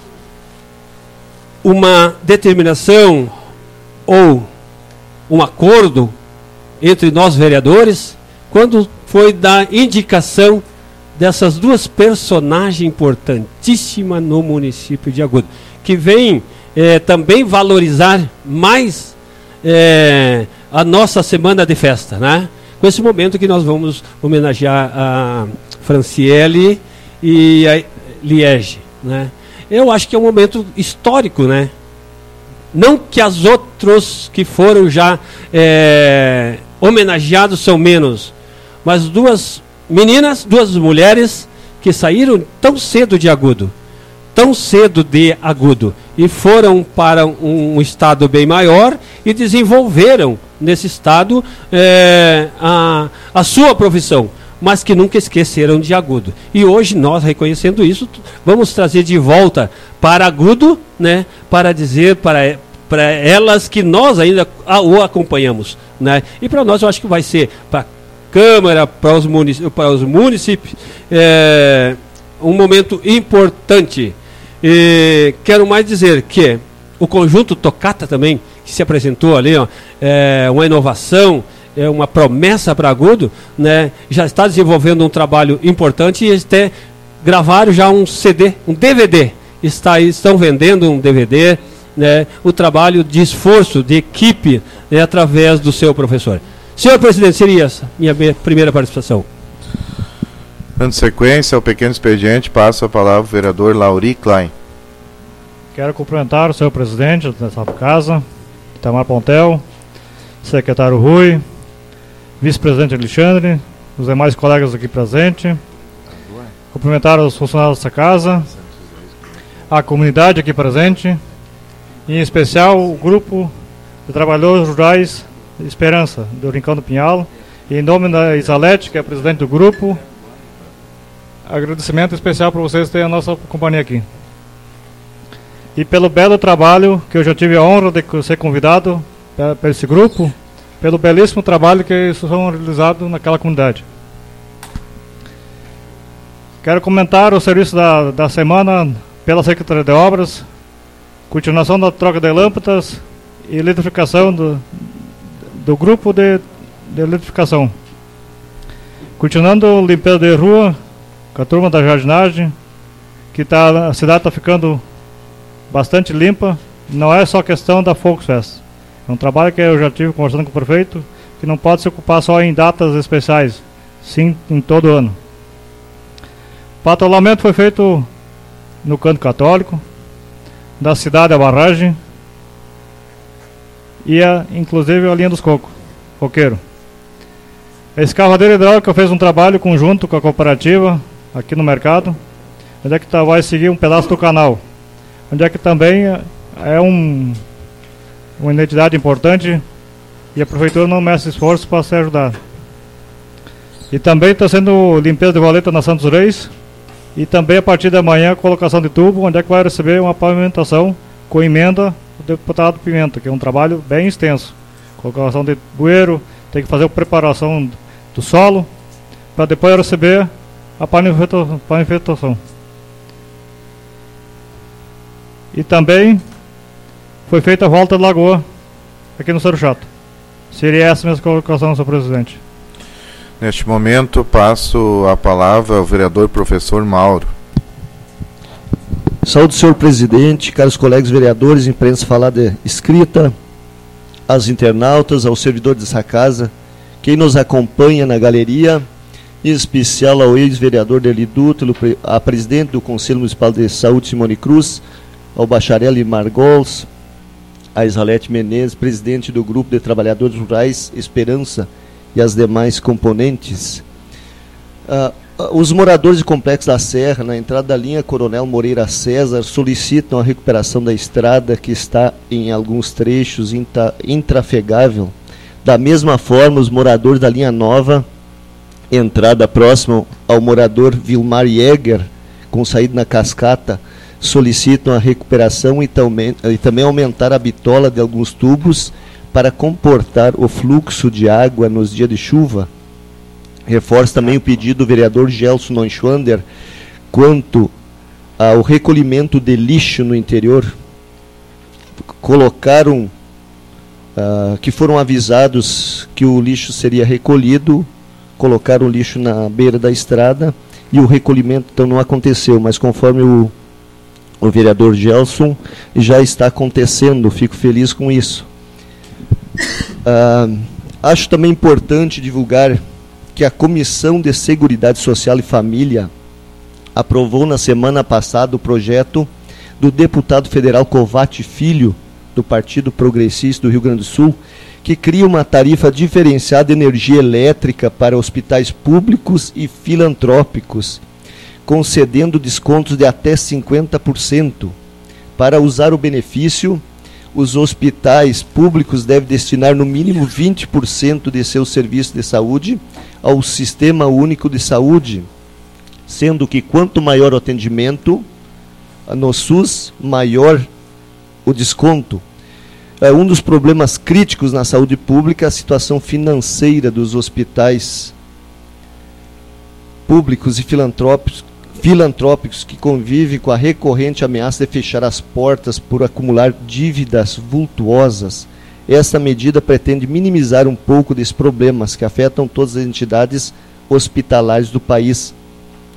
uma determinação ou um acordo entre nós vereadores, quando foi da indicação dessas duas personagens importantíssimas no município de Agudo, que vem também valorizar mais a nossa semana de festa, né? Com esse momento que nós vamos homenagear a Franciele e a Liege, né? Eu acho que é um momento histórico, né? Não que as outros que foram já homenageados são menos, mas duas meninas, duas mulheres que saíram tão cedo de Agudo, e foram para um estado bem maior e desenvolveram nesse estado a sua profissão, mas que nunca esqueceram de Agudo. E hoje nós, reconhecendo isso, vamos trazer de volta para Agudo, né, para dizer para elas que nós ainda o acompanhamos, né? E para nós eu acho que vai ser para a Câmara, para os municípios, um momento importante. E quero mais dizer que o conjunto Tocata também, que se apresentou ali, uma inovação, uma promessa para Agudo, né, já está desenvolvendo um trabalho importante e até gravaram já um CD, um DVD. Estão vendendo um DVD, né, o trabalho de esforço, de equipe, né, através do seu professor. Senhor presidente, seria essa minha primeira participação. Dando sequência ao pequeno expediente, passo a palavra ao vereador Lauri Klein. Quero cumprimentar o senhor presidente dessa casa, Itamar Pontel, secretário Rui, vice-presidente Alexandre, os demais colegas aqui presentes. Cumprimentar os funcionários dessa casa, a comunidade aqui presente, e em especial o grupo de trabalhadores rurais Esperança, do Rincão do Pinhal. E em nome da Isalete, que é a presidente do grupo, agradecimento especial para vocês terem a nossa companhia aqui. E pelo belo trabalho, que eu já tive a honra de ser convidado para esse grupo, pelo belíssimo trabalho que eles são realizados naquela comunidade. Quero comentar o serviço da semana pela Secretaria de Obras, continuação da troca de lâmpadas e eletrificação do grupo de eletrificação. Continuando limpeza de rua com a turma da jardinagem, que a cidade está ficando bastante limpa. Não é só questão da Folksfest. É um trabalho que eu já tive conversando com o prefeito, que não pode se ocupar só em datas especiais, sim em todo ano. O patrulhamento foi feito no Canto Católico, da cidade a barragem, e inclusive a linha dos coqueiros. A escavadeira hidráulica fez um trabalho conjunto com a cooperativa aqui no mercado, onde é que vai seguir um pedaço do canal, onde é que também é uma entidade importante e a prefeitura não mexe esforço para se ajudar. E também está sendo limpeza de valeta na Santos Reis, e também a partir da manhã colocação de tubo, onde é que vai receber uma pavimentação com emenda do deputado Pimenta, que é um trabalho bem extenso. Colocação de bueiro, tem que fazer a preparação do solo, para depois receber a pavimentação. E também foi feita a volta da lagoa aqui no Cerro Chato. Seria essa a minha colocação, senhor presidente. Neste momento, passo a palavra ao vereador professor Mauro. Saúde, senhor presidente, caros colegas vereadores, imprensa falada escrita, aos internautas, aos servidores dessa casa, quem nos acompanha na galeria, em especial ao ex-vereador Derli Dutra, a presidente do Conselho Municipal de Saúde, Simone Cruz, ao bacharel Margols, a Isalete Menezes, presidente do Grupo de Trabalhadores Rurais Esperança, e as demais componentes. Os moradores do Complexo da Serra, na entrada da linha Coronel Moreira César, solicitam a recuperação da estrada que está em alguns trechos intrafegável. Da mesma forma, os moradores da linha Nova, entrada próxima ao morador Vilmar Jäger, com saída na cascata, solicitam a recuperação e também aumentar a bitola de alguns tubos para comportar o fluxo de água nos dias de chuva. Reforça também o pedido do vereador Gelson Neuschwander quanto ao recolhimento de lixo no interior. Colocaram, que foram avisados que o lixo seria recolhido, colocaram o lixo na beira da estrada e o recolhimento então não aconteceu, mas conforme o vereador Gelson, já está acontecendo, fico feliz com isso. Acho também importante divulgar que a Comissão de Seguridade Social e Família aprovou na semana passada o projeto do deputado federal Covatti Filho, do Partido Progressista do Rio Grande do Sul, que cria uma tarifa diferenciada de energia elétrica para hospitais públicos e filantrópicos, concedendo descontos de até 50%. Para usar o benefício, os hospitais públicos devem destinar no mínimo 20% de seus serviços de saúde ao Sistema Único de Saúde, sendo que quanto maior o atendimento no SUS, maior o desconto. Um dos problemas críticos na saúde pública é a situação financeira dos hospitais públicos e filantrópicos que convivem com a recorrente ameaça de fechar as portas por acumular dívidas vultuosas. Esta medida pretende minimizar um pouco desses problemas que afetam todas as entidades hospitalares do país.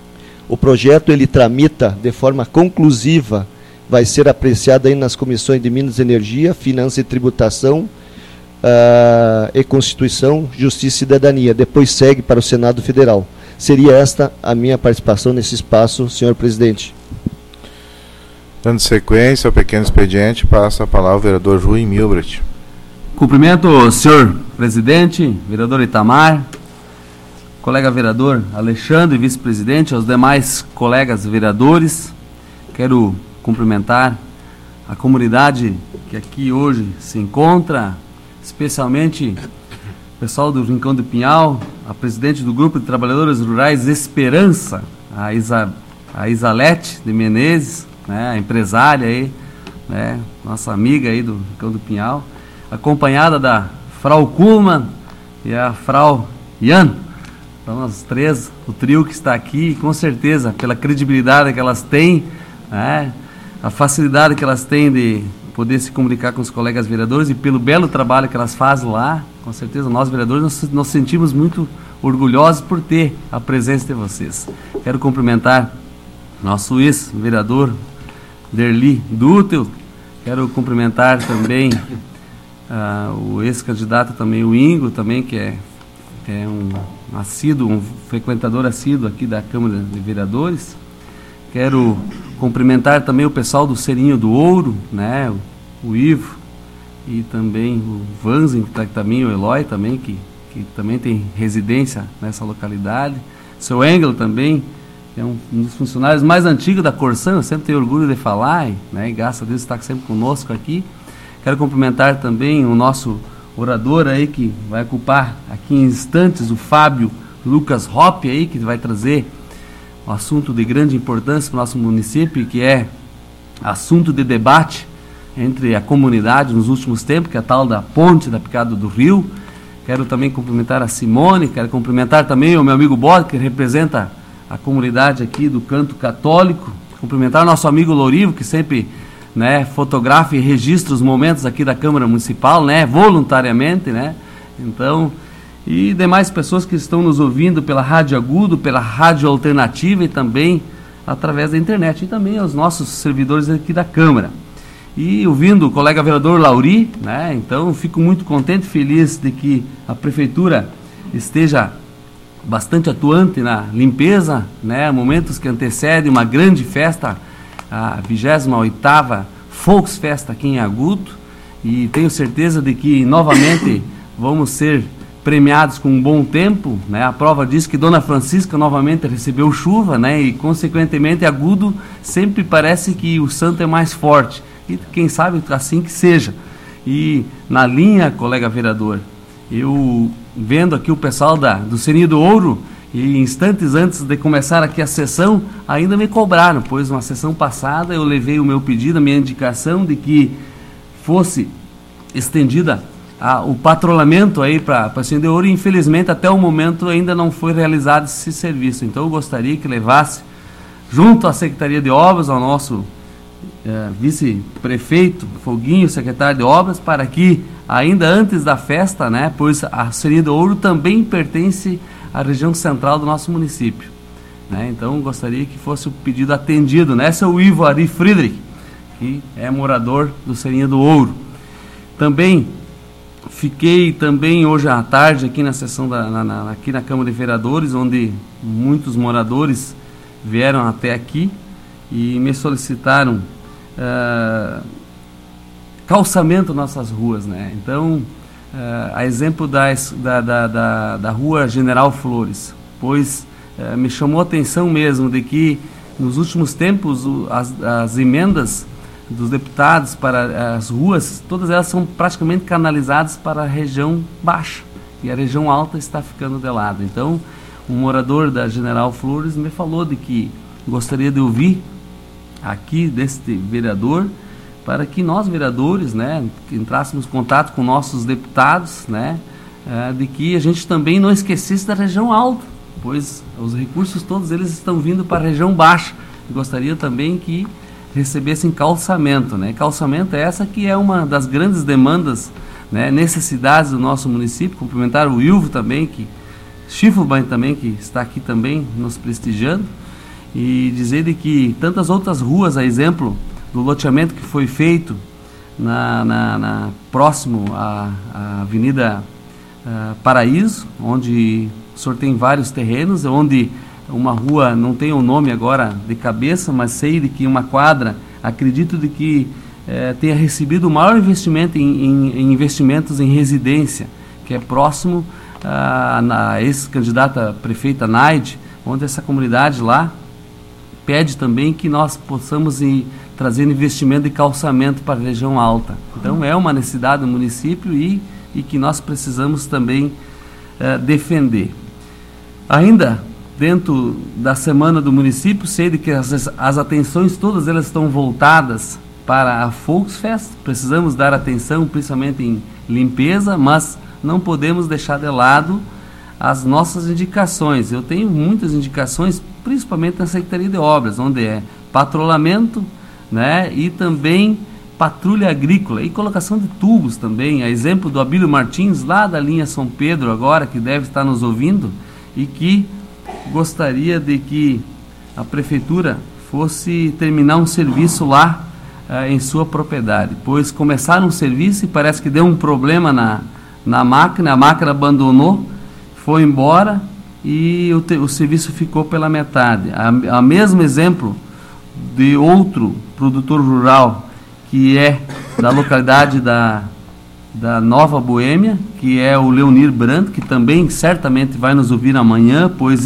O projeto ele tramita de forma conclusiva, vai ser apreciado aí nas comissões de Minas e Energia, Finanças e Tributação, e Constituição, Justiça e Cidadania. Depois segue para o Senado Federal. Seria esta a minha participação nesse espaço, senhor presidente. Dando sequência ao pequeno expediente, passa a palavra ao vereador Rui Milbrecht. Cumprimento o senhor presidente, vereador Itamar, colega vereador Alexandre, vice-presidente, aos demais colegas vereadores. Quero cumprimentar a comunidade que aqui hoje se encontra, especialmente o pessoal do Rincão do Pinhal, a presidente do Grupo de Trabalhadores Rurais Esperança, a Isalete de Menezes, né, a empresária aí, né, nossa amiga aí do Rincão do Pinhal, acompanhada da Frau Kuhlmann e a Frau Jan. São as três, o trio que está aqui, com certeza, pela credibilidade que elas têm, né, a facilidade que elas têm de poder se comunicar com os colegas vereadores e pelo belo trabalho que elas fazem lá, com certeza nós vereadores nos sentimos muito orgulhosos por ter a presença de vocês. Quero cumprimentar nosso ex-vereador Derli Dutel, quero cumprimentar também o ex-candidato também, o Ingo, também, que é um frequentador assíduo aqui da Câmara de Vereadores. Quero cumprimentar também o pessoal do Serinho do Ouro, né, o Ivo e também o Vanzin, que está aqui também, o Eloy também, que também tem residência nessa localidade. Seu Engel também, que é um dos funcionários mais antigos da Corsan, eu sempre tenho orgulho de falar, né, e graças a Deus está sempre conosco aqui. Quero cumprimentar também o nosso orador aí, que vai ocupar aqui em instantes, o Fábio Lucas Hoppe aí, que vai trazer um assunto de grande importância para o nosso município, que é assunto de debate entre a comunidade nos últimos tempos, que é a tal da ponte da Picada do Rio. Quero também cumprimentar a Simone, quero cumprimentar também o meu amigo Bode, que representa a comunidade aqui do Canto Católico, cumprimentar o nosso amigo Lourivo, que sempre, né, fotografa e registra os momentos aqui da Câmara Municipal, né, voluntariamente, né, então, e demais pessoas que estão nos ouvindo pela Rádio Agudo, pela Rádio Alternativa e também através da internet, e também aos nossos servidores aqui da Câmara. E ouvindo o colega vereador Lauri, né, então fico muito contente e feliz de que a Prefeitura esteja bastante atuante na limpeza, né, momentos que antecedem uma grande festa, a 28ª Volksfest aqui em Agudo, e tenho certeza de que novamente vamos ser premiados com um bom tempo, né? A prova diz que Dona Francisca novamente recebeu chuva, né? E consequentemente Agudo sempre parece que o santo é mais forte, e quem sabe assim que seja. E na linha, colega vereador, eu vendo aqui o pessoal do Serinho do Ouro, e instantes antes de começar aqui a sessão, ainda me cobraram, pois uma sessão passada eu levei o meu pedido, a minha indicação de que fosse estendida o patrulhamento aí para o Serinho do Ouro, e infelizmente até o momento ainda não foi realizado esse serviço. Então eu gostaria que levasse junto à Secretaria de Obras, ao nosso vice-prefeito Foguinho, secretário de Obras, para que ainda antes da festa, né, pois a Serinho do Ouro também pertence à região central do nosso município, né? Então gostaria que fosse o pedido atendido, né? Esse é o Ivo Ari Friedrich, que é morador do Serinho do Ouro. Também fiquei também hoje à tarde aqui na sessão aqui na Câmara de Vereadores, onde muitos moradores vieram até aqui e me solicitaram calçamento nas nossas ruas, né? Então, a exemplo da Rua General Flores, pois me chamou a atenção mesmo de que nos últimos tempos as emendas dos deputados para as ruas, todas elas são praticamente canalizadas para a região baixa, e a região alta está ficando de lado. Então, um morador da General Flores me falou de que gostaria de ouvir aqui deste vereador, para que nós vereadores, né, entrássemos em contato com nossos deputados, né, de que a gente também não esquecesse da região alta, pois os recursos todos eles estão vindo para a região baixa. Eu gostaria também que recebessem calçamento, né? Calçamento é essa que é uma das grandes demandas, né, necessidades do nosso município. Cumprimentar o Ilvo também, Schiffelbein também, que está aqui também nos prestigiando. e dizer de que tantas outras ruas, a exemplo do loteamento que foi feito próximo à Avenida Paraíso, onde o senhor tem vários terrenos, onde uma rua, não tenho o nome agora de cabeça, mas sei de que uma quadra, acredito de que tenha recebido o maior investimento em investimentos em residência, que é próximo à ex-candidata prefeita Naide, onde essa comunidade lá pede também que nós possamos ir trazer investimento de calçamento para a região alta. Então é uma necessidade do município e que nós precisamos também defender. Ainda dentro da semana do município, sei de que as atenções todas elas estão voltadas para a Volksfest. Precisamos dar atenção principalmente em limpeza, mas não podemos deixar de lado as nossas indicações. Eu tenho muitas indicações, principalmente na Secretaria de Obras, onde é patrulhamento, né, e também patrulha agrícola e colocação de tubos também. A exemplo do Abílio Martins, lá da linha São Pedro agora, que deve estar nos ouvindo e que gostaria de que a prefeitura fosse terminar um serviço lá em sua propriedade, pois começaram um serviço e parece que deu um problema na máquina, a máquina abandonou, foi embora e o serviço ficou pela metade. A mesmo exemplo de outro produtor rural, que é da localidade da Nova Boêmia, que é o Leonir Brandt, que também certamente vai nos ouvir amanhã, pois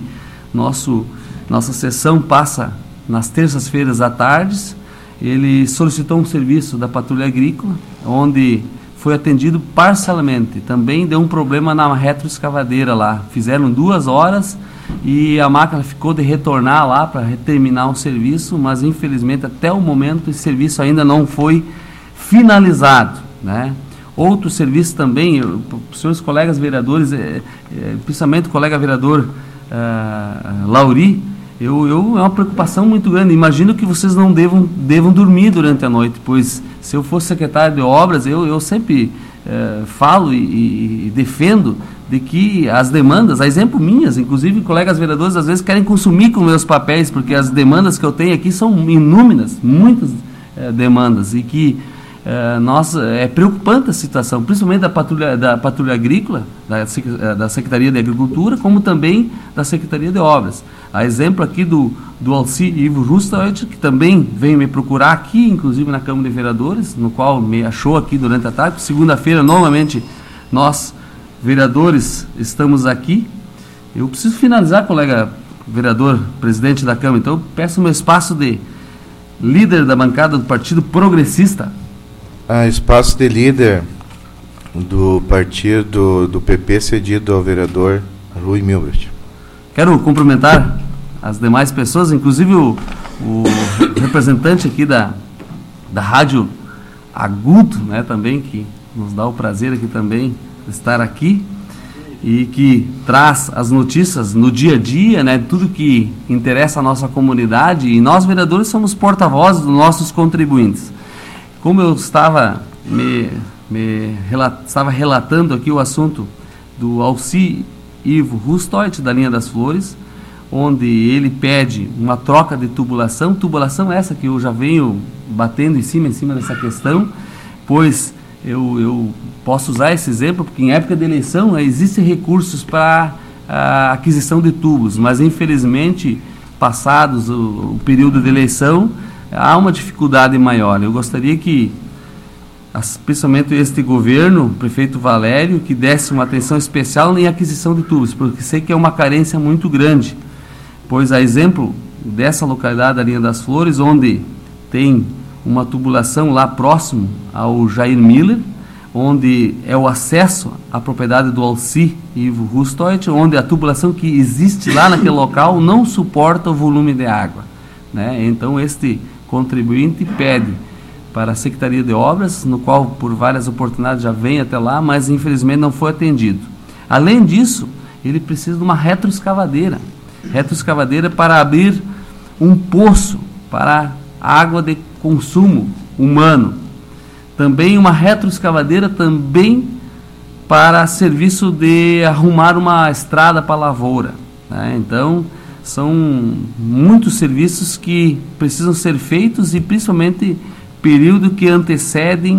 nossa sessão passa nas terças-feiras à tarde. Ele solicitou um serviço da Patrulha Agrícola, onde foi atendido parcialmente. Também deu um problema na retroescavadeira lá. Fizeram 2 horas e a máquina ficou de retornar lá para terminar o serviço, mas infelizmente até o momento esse serviço ainda não foi finalizado, né? Outro serviço também, senhores colegas vereadores, principalmente o colega vereador Lauri, é uma preocupação muito grande. Imagino que vocês não devam dormir durante a noite, pois se eu fosse secretário de obras, eu sempre falo e defendo de que as demandas, a exemplo minhas, inclusive colegas vereadores às vezes querem consumir com meus papéis, porque as demandas que eu tenho aqui são inúmeras, muitas demandas, e que é preocupante a situação, principalmente da patrulha agrícola, da Secretaria de Agricultura, como também da Secretaria de Obras. A exemplo aqui do Alci Ivo Rustoit, que também veio me procurar aqui, inclusive na Câmara de Vereadores, no qual me achou aqui durante a tarde. Segunda-feira, novamente, nós, vereadores, estamos aqui. Eu preciso finalizar, colega vereador, presidente da Câmara, então eu peço meu espaço de líder da bancada do Partido Progressista. Espaço de líder do partido do PP cedido ao vereador Rui Milbert. Quero cumprimentar as demais pessoas, inclusive o representante aqui da Rádio Agudo, né, também, que nos dá o prazer aqui também de estar aqui e que traz as notícias no dia a dia, né, tudo que interessa a nossa comunidade, e nós vereadores somos porta-vozes dos nossos contribuintes. Como eu estava estava relatando aqui o assunto do Alci Ivo Rustoit, da linha das Flores, onde ele pede uma troca de tubulação essa que eu já venho batendo em cima dessa questão, pois eu posso usar esse exemplo, porque em época de eleição existem recursos para a aquisição de tubos, mas infelizmente, passados o período de eleição, há uma dificuldade maior. Eu gostaria que, principalmente este governo, o prefeito Valério, que desse uma atenção especial em aquisição de tubos, porque sei que é uma carência muito grande, pois a exemplo dessa localidade da linha das Flores, onde tem uma tubulação lá próximo ao Jair Miller, onde é o acesso à propriedade do Alci Ivo Rustoit, onde a tubulação que existe lá naquele local não suporta o volume de água, né? Então este contribuinte pede para a Secretaria de Obras, no qual por várias oportunidades já vem até lá, mas infelizmente não foi atendido. Além disso, ele precisa de uma retroescavadeira para abrir um poço para água de consumo humano. Também uma retroescavadeira também para serviço de arrumar uma estrada para a lavoura, né? Então, são muitos serviços que precisam ser feitos, e principalmente período que antecedem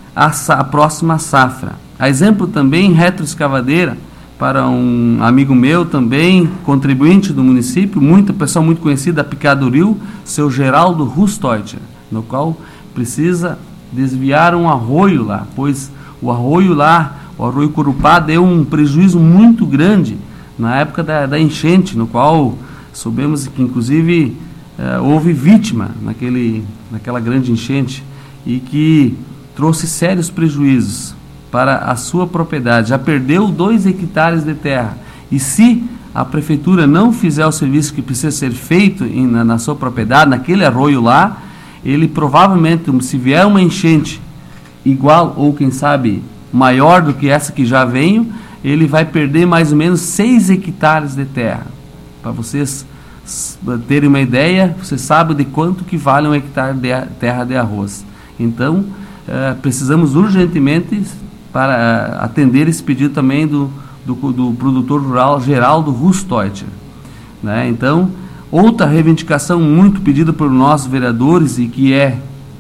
a próxima safra. A exemplo também, retroescavadeira, para um amigo meu também, contribuinte do município, pessoa muito conhecida, Picaduril, seu Geraldo Rustoiter, no qual precisa desviar um arroio lá, pois o arroio Corupá, deu um prejuízo muito grande na época da enchente, no qual soubemos que inclusive houve vítima naquela grande enchente, e que trouxe sérios prejuízos para a sua propriedade. Já perdeu 2 hectares de terra, e se a prefeitura não fizer o serviço que precisa ser feito na sua propriedade, naquele arroio lá, ele provavelmente, se vier uma enchente igual ou quem sabe maior do que essa que já veio, ele vai perder mais ou menos 6 hectares de terra. Para vocês terem uma ideia, você sabe de quanto que vale um hectare de terra de arroz. Então, precisamos urgentemente para atender esse pedido também do produtor rural Geraldo Rustoiter, né? Então, outra reivindicação muito pedida por nós vereadores, e que é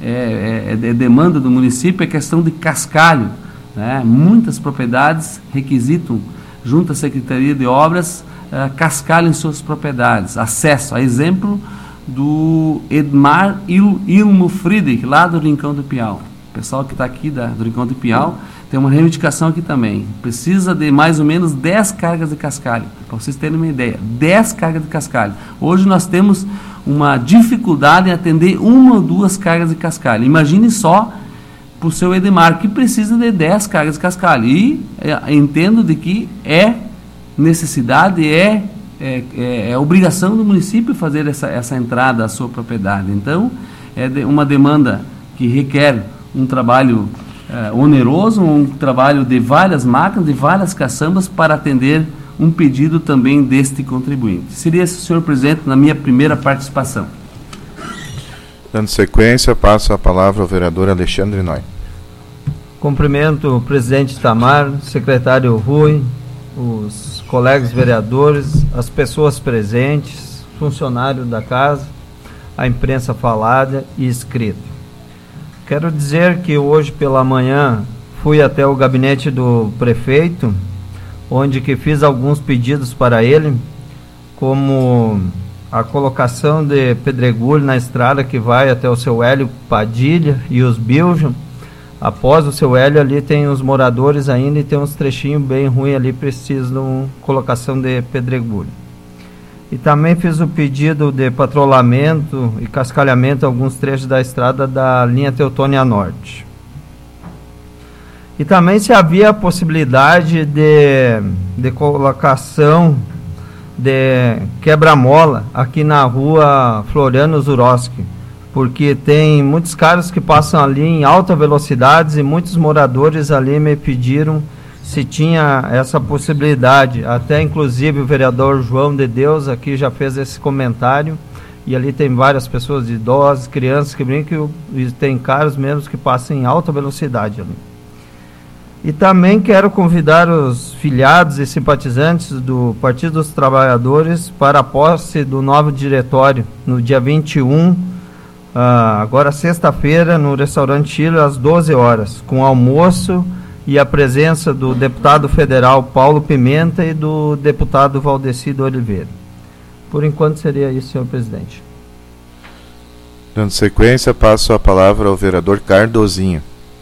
demanda do município, é a questão de cascalho, né? Muitas propriedades requisitam, junto à Secretaria de Obras, cascalho em suas propriedades, acesso, a exemplo do Edmar Ilmo Friedrich, lá do Rincão do Piau. O pessoal que está aqui do Rincão do Piau tem uma reivindicação aqui também. Precisa de mais ou menos 10 cargas de cascalho, para vocês terem uma ideia. 10 cargas de cascalho. Hoje nós temos uma dificuldade em atender 1 ou 2 cargas de cascalho. Imagine só para o seu Edmar, que precisa de 10 cargas de cascalho. E entendo de que é necessidade, é obrigação do município fazer essa entrada à sua propriedade. Então, é uma demanda que requer um trabalho oneroso, um trabalho de várias máquinas, de várias caçambas, para atender um pedido também deste contribuinte. Seria esse, senhor presidente, na minha primeira participação. Dando sequência, passo a palavra ao vereador Alexandre Noy. Cumprimento o presidente Itamar, secretário Rui, os colegas vereadores, as pessoas presentes, funcionários da casa, a imprensa falada e escrita. Quero dizer que hoje pela manhã fui até o gabinete do prefeito, onde que fiz alguns pedidos para ele, como a colocação de pedregulho na estrada que vai até o seu Hélio Padilha e os Biljon. Após o seu Hélio ali tem os moradores ainda, e tem uns trechinhos bem ruins ali, precisam de colocação de pedregulho. E também fiz o pedido de patrulhamento e cascalhamento em alguns trechos da estrada da linha Teutônia Norte. E também se havia a possibilidade de colocação de quebra-mola aqui na rua Floriano Zuroski, porque tem muitos carros que passam ali em alta velocidade, e muitos moradores ali me pediram se tinha essa possibilidade. Até inclusive o vereador João de Deus aqui já fez esse comentário, e ali tem várias pessoas, idosas, crianças que brincam, e tem carros mesmo que passam em alta velocidade ali. E também quero convidar os filiados e simpatizantes do Partido dos Trabalhadores para a posse do novo diretório no dia 21, agora sexta-feira, no restaurante Chile, às 12 horas, com almoço e a presença do deputado federal Paulo Pimenta e do deputado Valdecido Oliveira. Por enquanto seria isso, senhor presidente. Dando sequência, passo a palavra ao vereador Cardozinho.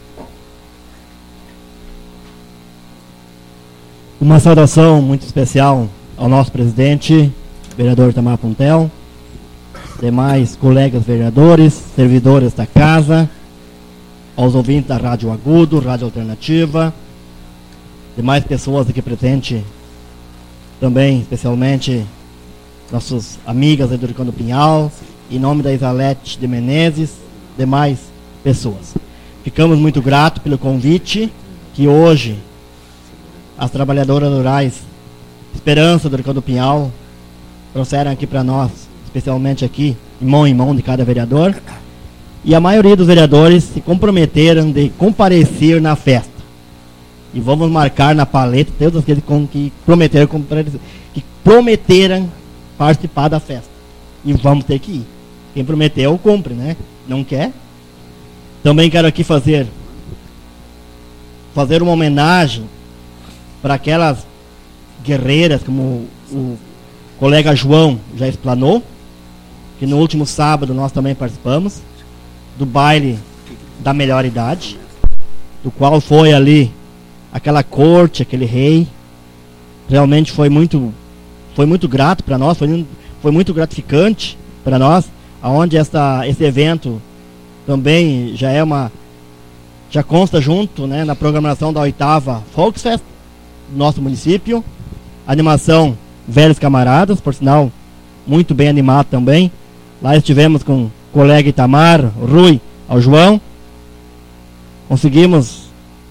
Uma saudação muito especial ao nosso presidente, vereador Itamar Puntel, demais colegas vereadores, servidores da casa, aos ouvintes da Rádio Agudo, Rádio Alternativa, demais pessoas aqui presentes, também especialmente nossas amigas do Rincão do Pinhal, em nome da Isalete de Menezes, demais pessoas. Ficamos muito gratos pelo convite que hoje as trabalhadoras rurais Esperança do Rincão do Pinhal trouxeram aqui para nós, especialmente aqui, em mão de cada vereador. E a maioria dos vereadores se comprometeram de comparecer na festa. E vamos marcar na paleta todos aqueles que prometeram participar da festa. E vamos ter que ir. Quem prometeu, cumpre, né? Não quer? Também quero aqui fazer uma homenagem para aquelas guerreiras, como o colega João já explanou, que no último sábado nós também participamos do baile da melhor idade, do qual foi ali aquela corte, aquele rei. Realmente foi muito grato para nós, foi muito gratificante para nós, aonde esse evento também já consta junto, né, na programação da 8ª Volksfest do nosso município. Animação Velhos Camaradas, por sinal, muito bem animado também. Lá estivemos com o colega Itamar, Rui, ao João. Conseguimos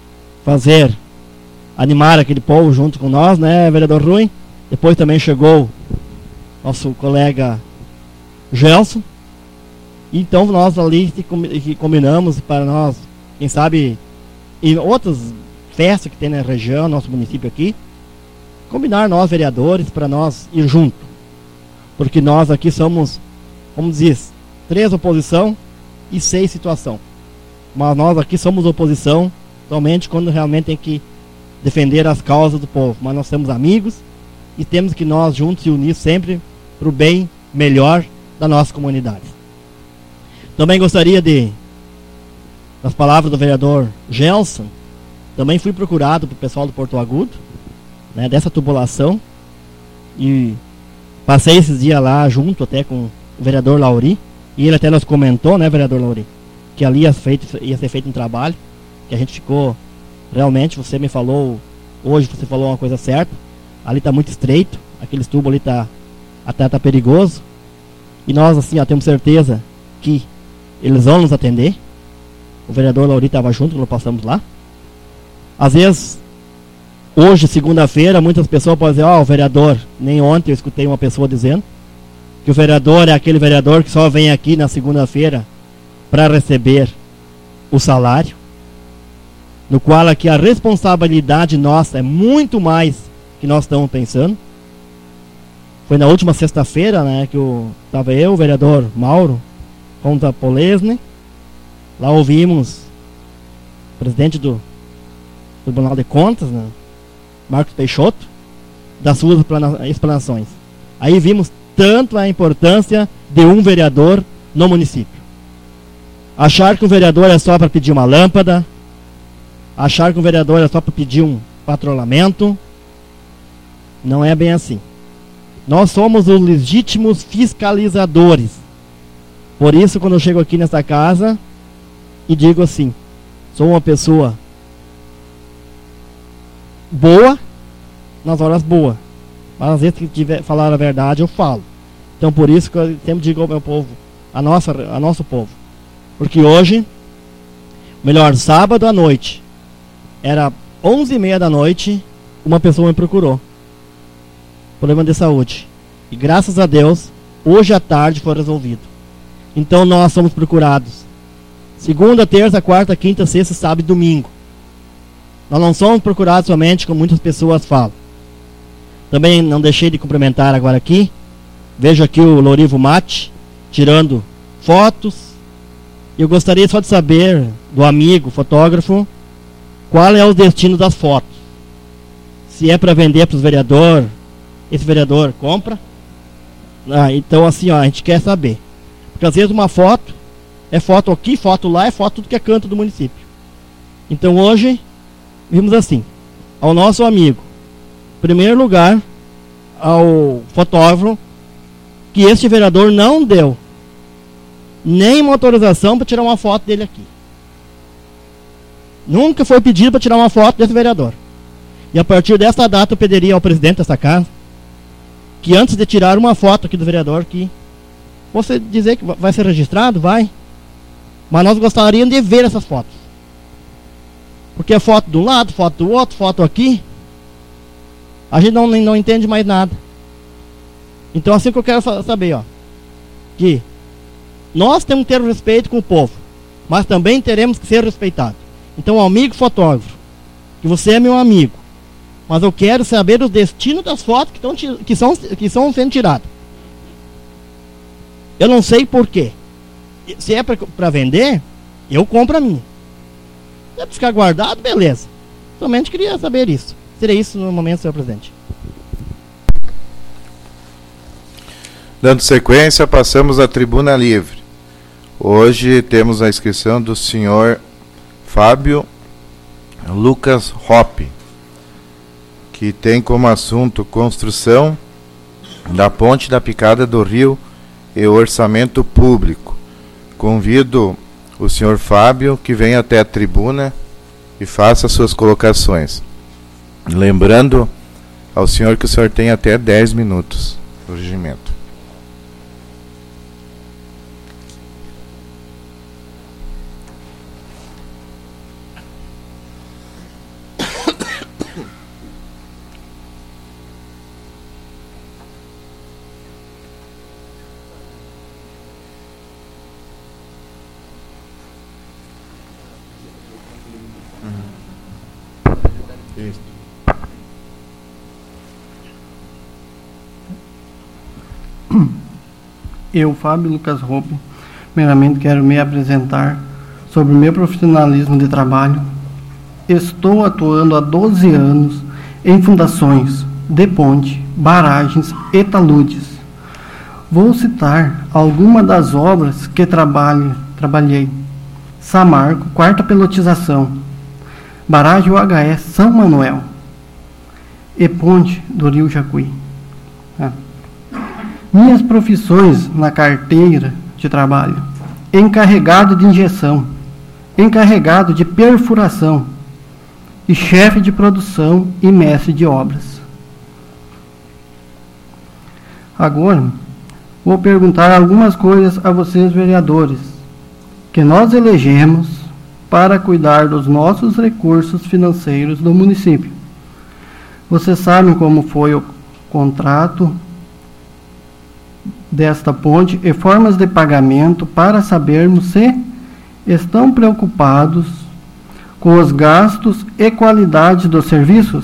animar aquele povo junto com nós, né, vereador Rui? Depois também chegou nosso colega Gelson. Então nós ali combinamos para nós, quem sabe, em outras festas que tem na região, nosso município aqui, combinar nós vereadores para nós ir junto. Porque nós aqui somos, como diz, 3 oposição e 6 situação. Mas nós aqui somos oposição somente quando realmente tem que defender as causas do povo. Mas nós somos amigos e temos que nós juntos se unir sempre para o bem melhor da nossa comunidade. Também gostaria das palavras do vereador Gelson. Também fui procurado pelo pessoal do Porto Agudo, né, dessa tubulação, e passei esses dias lá junto até com o vereador Lauri, e ele até nos comentou, né, vereador Lauri, que ali ia ser feito um trabalho, que a gente ficou, realmente, você me falou, hoje você falou uma coisa certa, ali está muito estreito, aqueles tubos ali até tá perigoso, e nós assim, temos certeza que eles vão nos atender. O vereador Lauri estava junto quando passamos lá. Às vezes, hoje, segunda-feira, muitas pessoas podem dizer, o vereador, nem ontem eu escutei uma pessoa dizendo que o vereador é aquele vereador que só vem aqui na segunda-feira para receber o salário, no qual aqui a responsabilidade nossa é muito mais que nós estamos pensando. Foi na última sexta-feira, né, que estava eu, o vereador Mauro, contra Polesne. Lá ouvimos o presidente do Tribunal de Contas, né, Marcos Peixoto, das suas explanações. Aí vimos tanto a importância de um vereador no município. Achar que um vereador é só para pedir uma lâmpada, achar que um vereador é só para pedir um patrulhamento, não é bem assim. Nós somos os legítimos fiscalizadores. Por isso, quando eu chego aqui nessa casa e digo assim, sou uma pessoa boa nas horas boas, mas às vezes que tiver falar a verdade eu falo. Então por isso que eu sempre digo ao meu povo, a nosso povo, porque hoje, melhor, sábado à noite, era 11h30 da noite, uma pessoa me procurou, problema de saúde, e graças a Deus hoje à tarde foi resolvido. Então nós somos procurados segunda, terça, quarta, quinta, sexta, sábado e domingo. Nós não somos procurados somente, como muitas pessoas falam. Também não deixei de cumprimentar agora aqui. Vejo aqui o Lorivo Mate tirando fotos. Eu gostaria só de saber do amigo fotógrafo qual é o destino das fotos. Se é para vender para os vereadores, esse vereador compra. Então assim, a gente quer saber. Porque às vezes uma foto é foto aqui, foto lá, é foto tudo que é canto do município. Então hoje vimos assim, ao nosso amigo, em primeiro lugar, ao fotógrafo, que este vereador não deu nem uma autorização para tirar uma foto dele aqui. Nunca foi pedido para tirar uma foto desse vereador. E a partir dessa data eu pediria ao presidente dessa casa que antes de tirar uma foto aqui do vereador, que você dizer que vai ser registrado, vai. Mas nós gostaríamos de ver essas fotos. Porque é foto de um lado, foto do outro, foto aqui. A gente não entende mais nada. Então assim que eu quero saber, que nós temos que ter respeito com o povo, mas também teremos que ser respeitados. Então, amigo fotógrafo, que você é meu amigo, mas eu quero saber o destino das fotos que são sendo tiradas. Eu não sei por quê. Se é para vender, eu compro a minha. Se é para ficar guardado, beleza. Somente queria saber isso. Seria isso no momento, senhor presidente. Dando sequência, passamos à tribuna livre. Hoje temos a inscrição do senhor Fábio Lucas Hoppe, que tem como assunto construção da ponte da Picada do Rio e orçamento público. Convido o senhor Fábio que venha até a tribuna e faça suas colocações. Lembrando ao senhor que o senhor tem até 10 minutos do regimento. Eu, Fábio Lucas Hoppe, primeiramente quero me apresentar sobre o meu profissionalismo de trabalho. Estou atuando há 12 anos em fundações de ponte, barragens e taludes. Vou citar algumas das obras que trabalhei. Samarco, quarta pelotização, barragem UHS São Manuel e ponte do Rio Jacuí. Minhas profissões na carteira de trabalho: encarregado de injeção, encarregado de perfuração e chefe de produção e mestre de obras. Agora, vou perguntar algumas coisas a vocês, vereadores, que nós elegemos para cuidar dos nossos recursos financeiros do município. Vocês sabem como foi o contrato desta ponte e formas de pagamento para sabermos se estão preocupados com os gastos e qualidade dos serviços?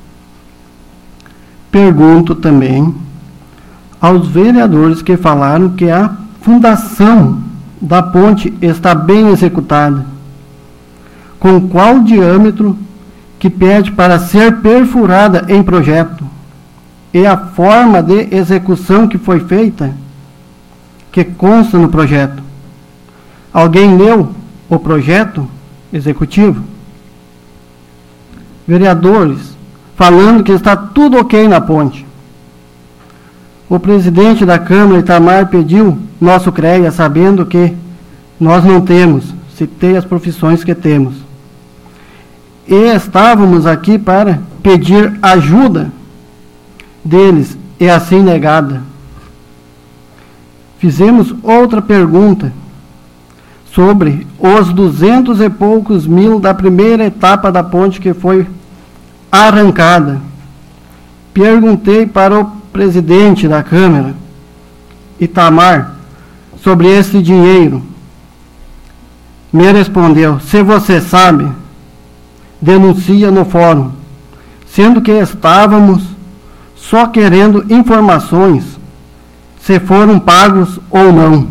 Pergunto também aos vereadores que falaram que a fundação da ponte está bem executada. Com qual diâmetro que pede para ser perfurada em projeto? E a forma de execução que foi feita, que consta no projeto. Alguém leu o projeto executivo? Vereadores falando que está tudo ok na ponte. O presidente da Câmara, Itamar, pediu nosso CREA, sabendo que nós não temos, citei as profissões que temos. E estávamos aqui para pedir ajuda deles, e assim negada. Fizemos outra pergunta sobre os 200 e poucos mil da primeira etapa da ponte que foi arrancada. Perguntei para o presidente da Câmara, Itamar, sobre esse dinheiro. Me respondeu: se você sabe, denuncia no fórum, sendo que estávamos só querendo informações se foram pagos ou não.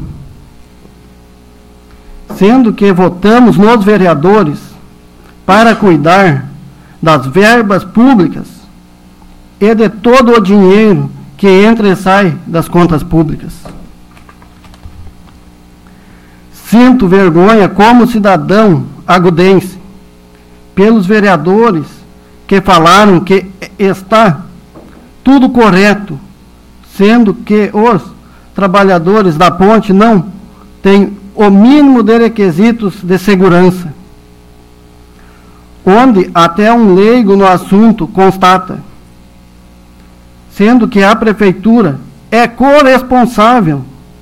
Sendo que votamos nos vereadores para cuidar das verbas públicas e de todo o dinheiro que entra e sai das contas públicas. Sinto vergonha como cidadão agudense pelos vereadores que falaram que está tudo correto, sendo que os trabalhadores da ponte não têm o mínimo de requisitos de segurança, onde até um leigo no assunto constata, sendo que a prefeitura é corresponsável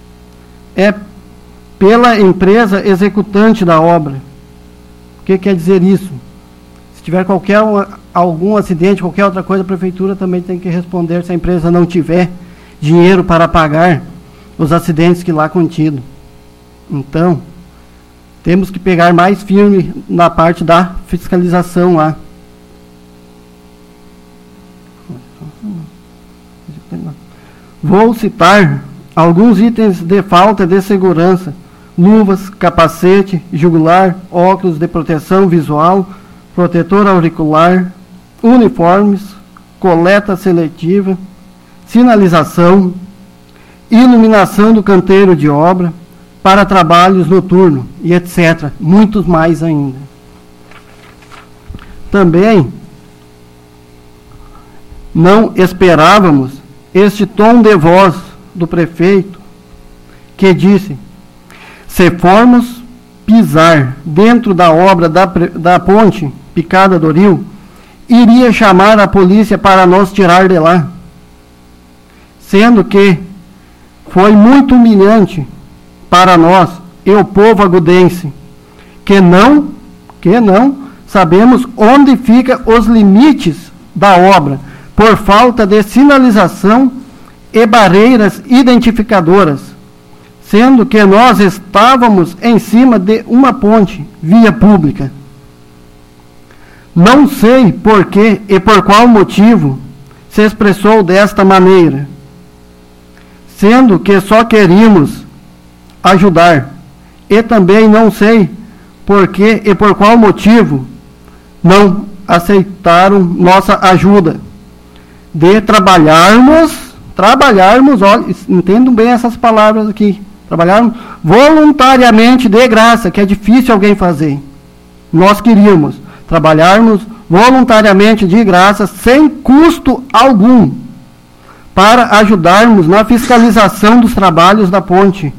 pela empresa executante da obra. O que quer dizer isso? Se tiver algum acidente, qualquer outra coisa, a prefeitura também tem que responder se a empresa não tiver dinheiro para pagar os acidentes que lá contido. Então, temos que pegar mais firme na parte da fiscalização lá. Vou citar alguns itens de falta de segurança: luvas, capacete, jugular, óculos de proteção visual, protetor auricular, uniformes, coleta seletiva, sinalização, iluminação do canteiro de obra para trabalhos noturnos e etc. Muitos mais ainda. Também não esperávamos este tom de voz do prefeito que disse: se formos pisar dentro da obra da ponte Picada do Rio, iria chamar a polícia para nos tirar de lá. Sendo que foi muito humilhante para nós e o povo agudense, que não sabemos onde ficam os limites da obra, por falta de sinalização e barreiras identificadoras, sendo que nós estávamos em cima de uma ponte, via pública. Não sei por que e por qual motivo se expressou desta maneira, sendo que só queríamos ajudar, e também não sei por que e por qual motivo não aceitaram nossa ajuda de trabalharmos, olha, entendam bem essas palavras aqui, trabalharmos voluntariamente de graça, que é difícil alguém fazer. Nós queríamos trabalharmos voluntariamente de graça, sem custo algum, para ajudarmos na fiscalização dos trabalhos da ponte.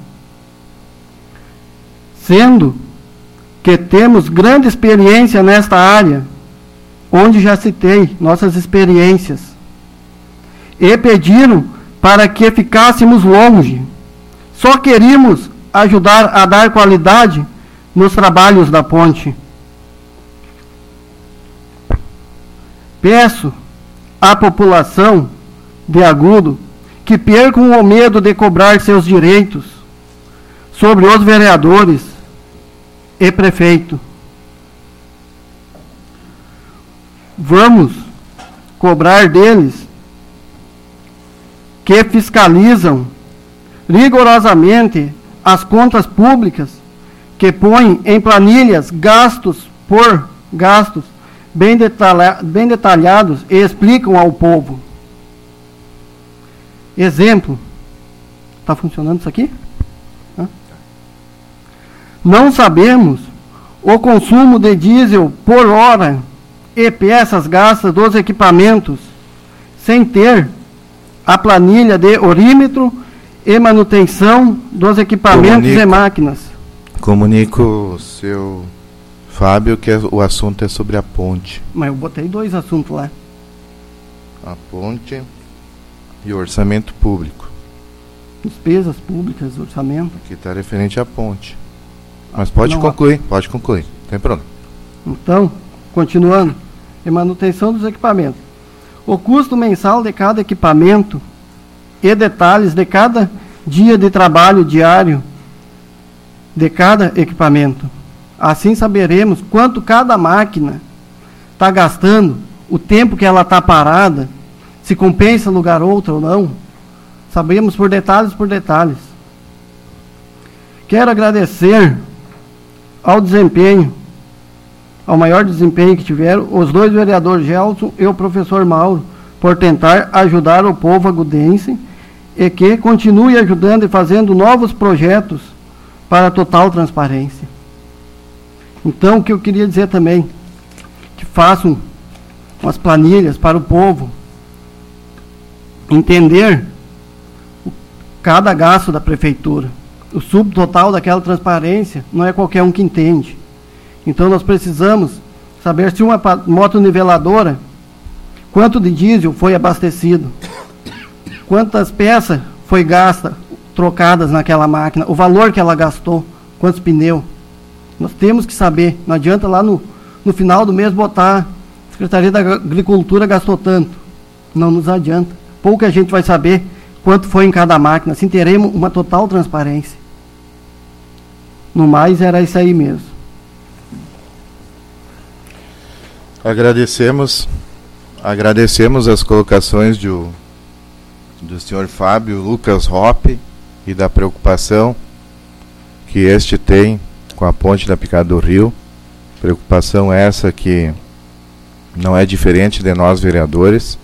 Sendo que temos grande experiência nesta área, onde já citei nossas experiências, e pediram para que ficássemos longe. Só queríamos ajudar a dar qualidade nos trabalhos da ponte. Peço à população de Agudo que percam o medo de cobrar seus direitos sobre os vereadores e prefeito. Vamos cobrar deles que fiscalizam rigorosamente as contas públicas, que põem em planilhas gastos por gastos bem detalhados e explicam ao povo. Exemplo. Está funcionando isso aqui? Não sabemos o consumo de diesel por hora e peças gastas dos equipamentos, sem ter a planilha de orímetro e manutenção dos equipamentos e máquinas. Comunico, seu Fábio, que o assunto é sobre a ponte. Mas eu botei 2 assuntos lá. A ponte e o orçamento público. Despesas públicas, orçamento. Que está referente à ponte. Mas pode concluir, não tem problema. Então, continuando, e manutenção dos equipamentos. O custo mensal de cada equipamento e detalhes de cada dia de trabalho diário de cada equipamento. Assim saberemos quanto cada máquina está gastando, o tempo que ela está parada, se compensa lugar outro ou não. Sabemos por detalhes. Quero agradecer ao maior desempenho que tiveram os 2 vereadores, Gelson e o professor Mauro, por tentar ajudar o povo agudense e que continue ajudando e fazendo novos projetos para total transparência. Então, o que eu queria dizer também, que façam umas planilhas para o povo entender cada gasto da prefeitura. O subtotal daquela transparência não é qualquer um que entende. Então nós precisamos saber se uma motoniveladora, quanto de diesel foi abastecido, quantas peças foi gasta, trocadas naquela máquina, o valor que ela gastou, quantos pneus. Nós temos que saber, não adianta lá no final do mês botar a Secretaria da Agricultura gastou tanto. Não nos adianta. Pouca gente vai saber quanto foi em cada máquina, assim teremos uma total transparência. No mais, era isso aí mesmo. Agradecemos as colocações do senhor Fábio Lucas Hoppe e da preocupação que este tem com a ponte da Picada do Rio. Preocupação essa que não é diferente de nós vereadores,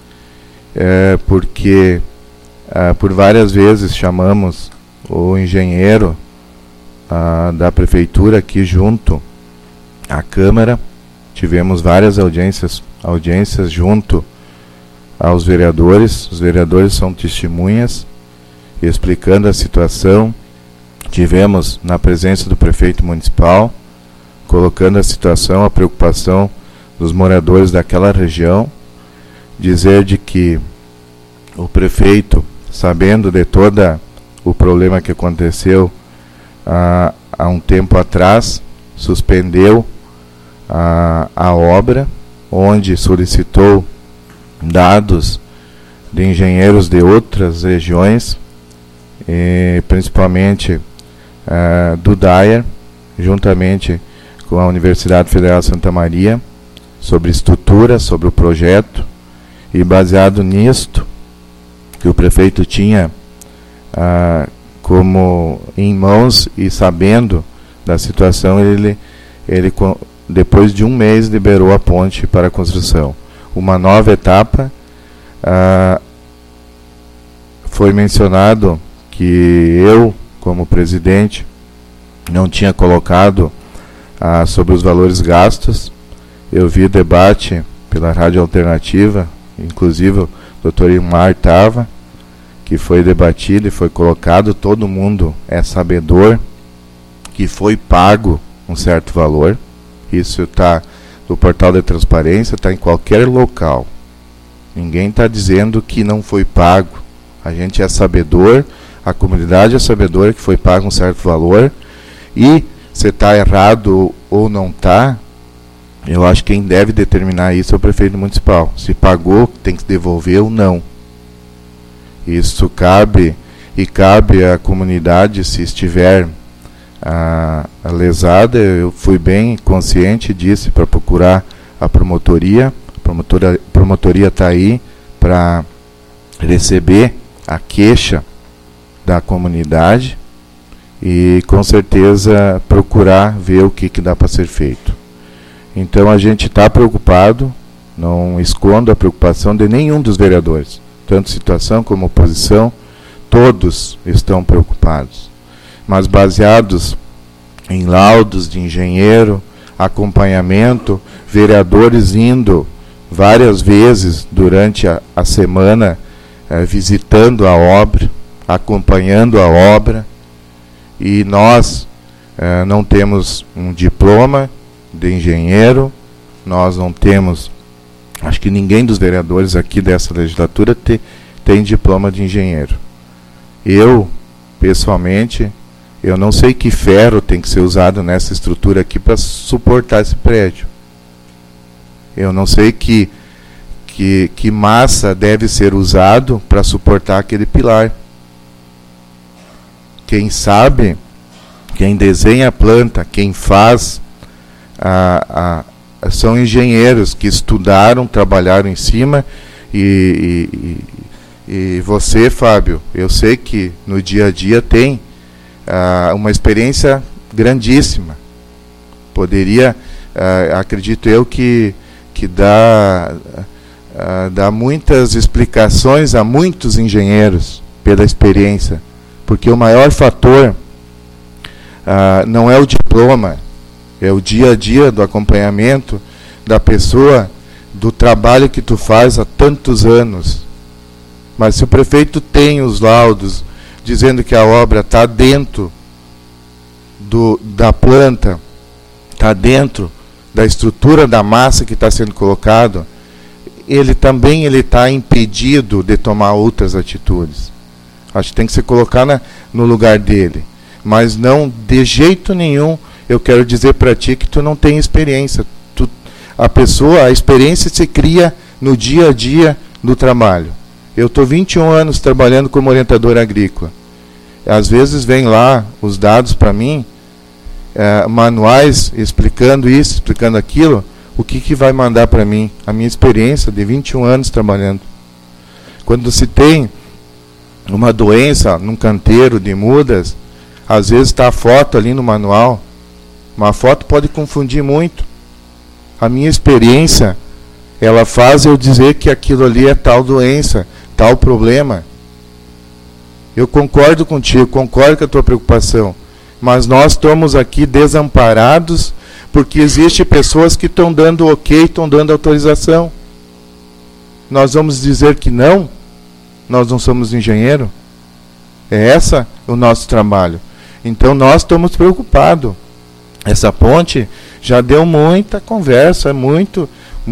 porque por várias vezes chamamos o engenheiro da prefeitura aqui junto à Câmara, tivemos várias audiências junto aos vereadores, os vereadores são testemunhas, explicando a situação. Tivemos na presença do prefeito municipal, colocando a situação, a preocupação dos moradores daquela região, dizer de que o prefeito, sabendo de todo o problema que aconteceu há um tempo atrás, suspendeu a obra, onde solicitou dados de engenheiros de outras regiões, principalmente do DAER, juntamente com a Universidade Federal de Santa Maria, sobre estrutura, sobre o projeto, e baseado nisto, que o prefeito tinha como em mãos e sabendo da situação, ele depois de um mês liberou a ponte para a construção. Uma nova etapa, foi mencionado que eu, como presidente, não tinha colocado sobre os valores gastos. Eu vi o debate pela Rádio Alternativa, inclusive o Dr. Ilmar estava, que foi debatido e foi colocado, todo mundo é sabedor que foi pago um certo valor. Isso está no portal de transparência, está em qualquer local. Ninguém está dizendo que não foi pago. A gente é sabedor, a comunidade é sabedora que foi pago um certo valor, e se está errado ou não está, eu acho que quem deve determinar isso é o prefeito municipal. Se pagou, tem que devolver ou não. Isso cabe à comunidade, se estiver lesada. Eu fui bem consciente, disse para procurar a promotoria. A promotoria está aí para receber a queixa da comunidade e com certeza procurar ver o que dá para ser feito. Então a gente está preocupado, não escondo a preocupação de nenhum dos vereadores, tanto situação como oposição, todos estão preocupados, mas baseados em laudos de engenheiro, acompanhamento, vereadores indo várias vezes durante a semana, visitando a obra, acompanhando a obra, e nós não temos um diploma de engenheiro, nós não temos, acho que ninguém dos vereadores aqui dessa legislatura tem diploma de engenheiro. Eu, pessoalmente, eu não sei que ferro tem que ser usado nessa estrutura aqui para suportar esse prédio. Eu não sei que massa deve ser usado para suportar aquele pilar. Quem sabe, quem desenha a planta, quem faz, são engenheiros que estudaram, trabalharam em cima, e você, Fábio, eu sei que no dia a dia tem uma experiência grandíssima. Poderia, acredito eu, que dá muitas explicações a muitos engenheiros pela experiência, porque o maior fator não é o diploma, é o dia a dia do acompanhamento da pessoa, do trabalho que tu faz há tantos anos. Mas se o prefeito tem os laudos dizendo que a obra está dentro da planta, está dentro da estrutura da massa que está sendo colocado, ele também está impedido de tomar outras atitudes. Acho que tem que se colocar no lugar dele. Mas não, de jeito nenhum, eu quero dizer para ti que tu não tem experiência. A experiência se cria no dia a dia do trabalho. Eu estou 21 anos trabalhando como orientador agrícola. Às vezes vem lá os dados para mim, manuais explicando isso, explicando aquilo. O que vai mandar para mim? A minha experiência de 21 anos trabalhando. Quando se tem uma doença num canteiro de mudas, às vezes está a foto ali no manual. Uma foto pode confundir muito. A minha experiência, ela faz eu dizer que aquilo ali é tal doença, tal problema. Eu concordo contigo, concordo com a tua preocupação, mas nós estamos aqui desamparados porque existem pessoas que estão dando ok, estão dando autorização. Nós vamos dizer que não? Nós não somos engenheiro? É esse o nosso trabalho. Então nós estamos preocupados. Essa ponte já deu muita conversa, muita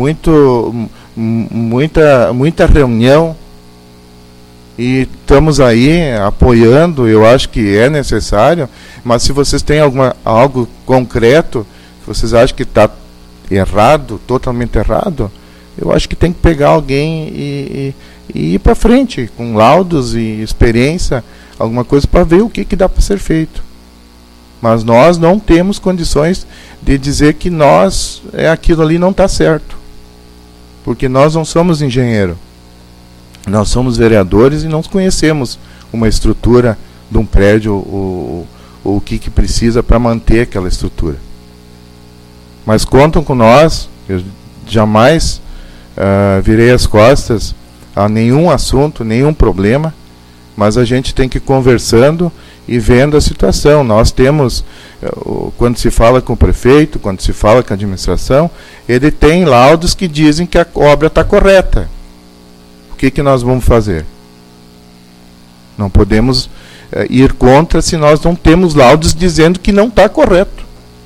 reunião, e estamos aí apoiando. Eu acho que é necessário, mas se vocês têm algo concreto, se vocês acham que está errado, totalmente errado, eu acho que tem que pegar alguém e ir para frente, com laudos e experiência, alguma coisa para ver o que dá para ser feito. Mas nós não temos condições de dizer que aquilo ali não está certo. Porque nós não somos engenheiro. Nós somos vereadores e não conhecemos uma estrutura de um prédio, o que precisa para manter aquela estrutura. Mas contam com nós. Eu jamais virei as costas a nenhum assunto, nenhum problema. Mas a gente tem que ir conversando e vendo a situação. Nós temos, quando se fala com o prefeito, quando se fala com a administração, ele tem laudos que dizem que a obra está correta. O que nós vamos fazer? Não podemos ir contra se nós não temos laudos dizendo que não está correto.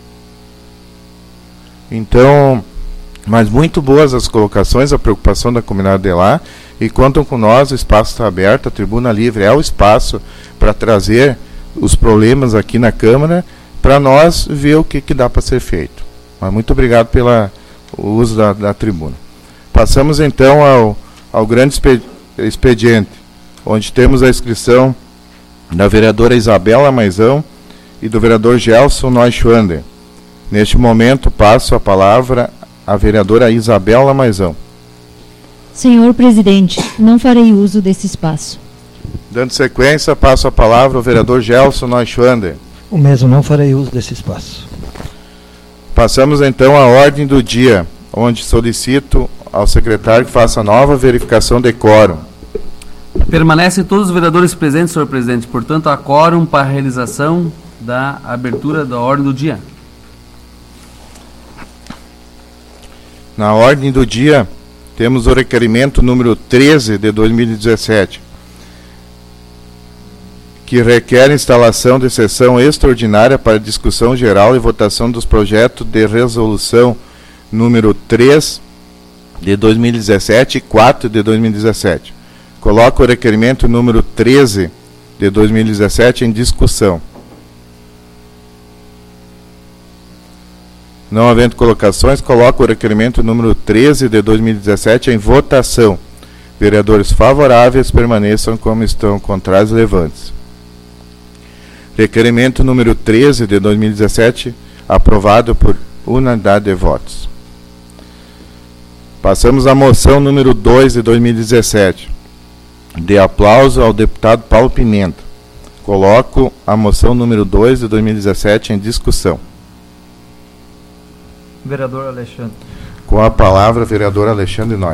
Então, mas muito boas as colocações, a preocupação da comunidade de lá, e contam com nós, o espaço está aberto, a tribuna livre é o espaço para trazer os problemas aqui na Câmara, para nós ver o que dá para ser feito. Mas muito obrigado pelo uso da tribuna. Passamos então ao grande expediente, onde temos a inscrição da vereadora Isabela Maisão e do vereador Gelson Neuschwander. Neste momento, passo a palavra à vereadora Isabela Maisão. Senhor presidente, não farei uso desse espaço. Dando sequência, passo a palavra ao vereador Gelson Neuschwander. O mesmo, não farei uso desse espaço. Passamos então à ordem do dia, onde solicito ao secretário que faça nova verificação de quórum. Permanecem todos os vereadores presentes, senhor presidente. Portanto, há quórum para a realização da abertura da ordem do dia. Na ordem do dia, temos o requerimento número 13 de 2017, que requer instalação de sessão extraordinária para discussão geral e votação dos projetos de resolução número 3 de 2017 e 4 de 2017. Coloco o requerimento número 13 de 2017 em discussão. Não havendo colocações, coloco o requerimento número 13 de 2017 em votação. Vereadores favoráveis permaneçam como estão, contrários levantes. Requerimento número 13 de 2017, aprovado por unanimidade de votos. Passamos à moção número 2 de 2017, de aplauso ao deputado Paulo Pimenta. Coloco a moção número 2 de 2017 em discussão. Vereador Alexandre. Com a palavra, vereador Alexandre Noy.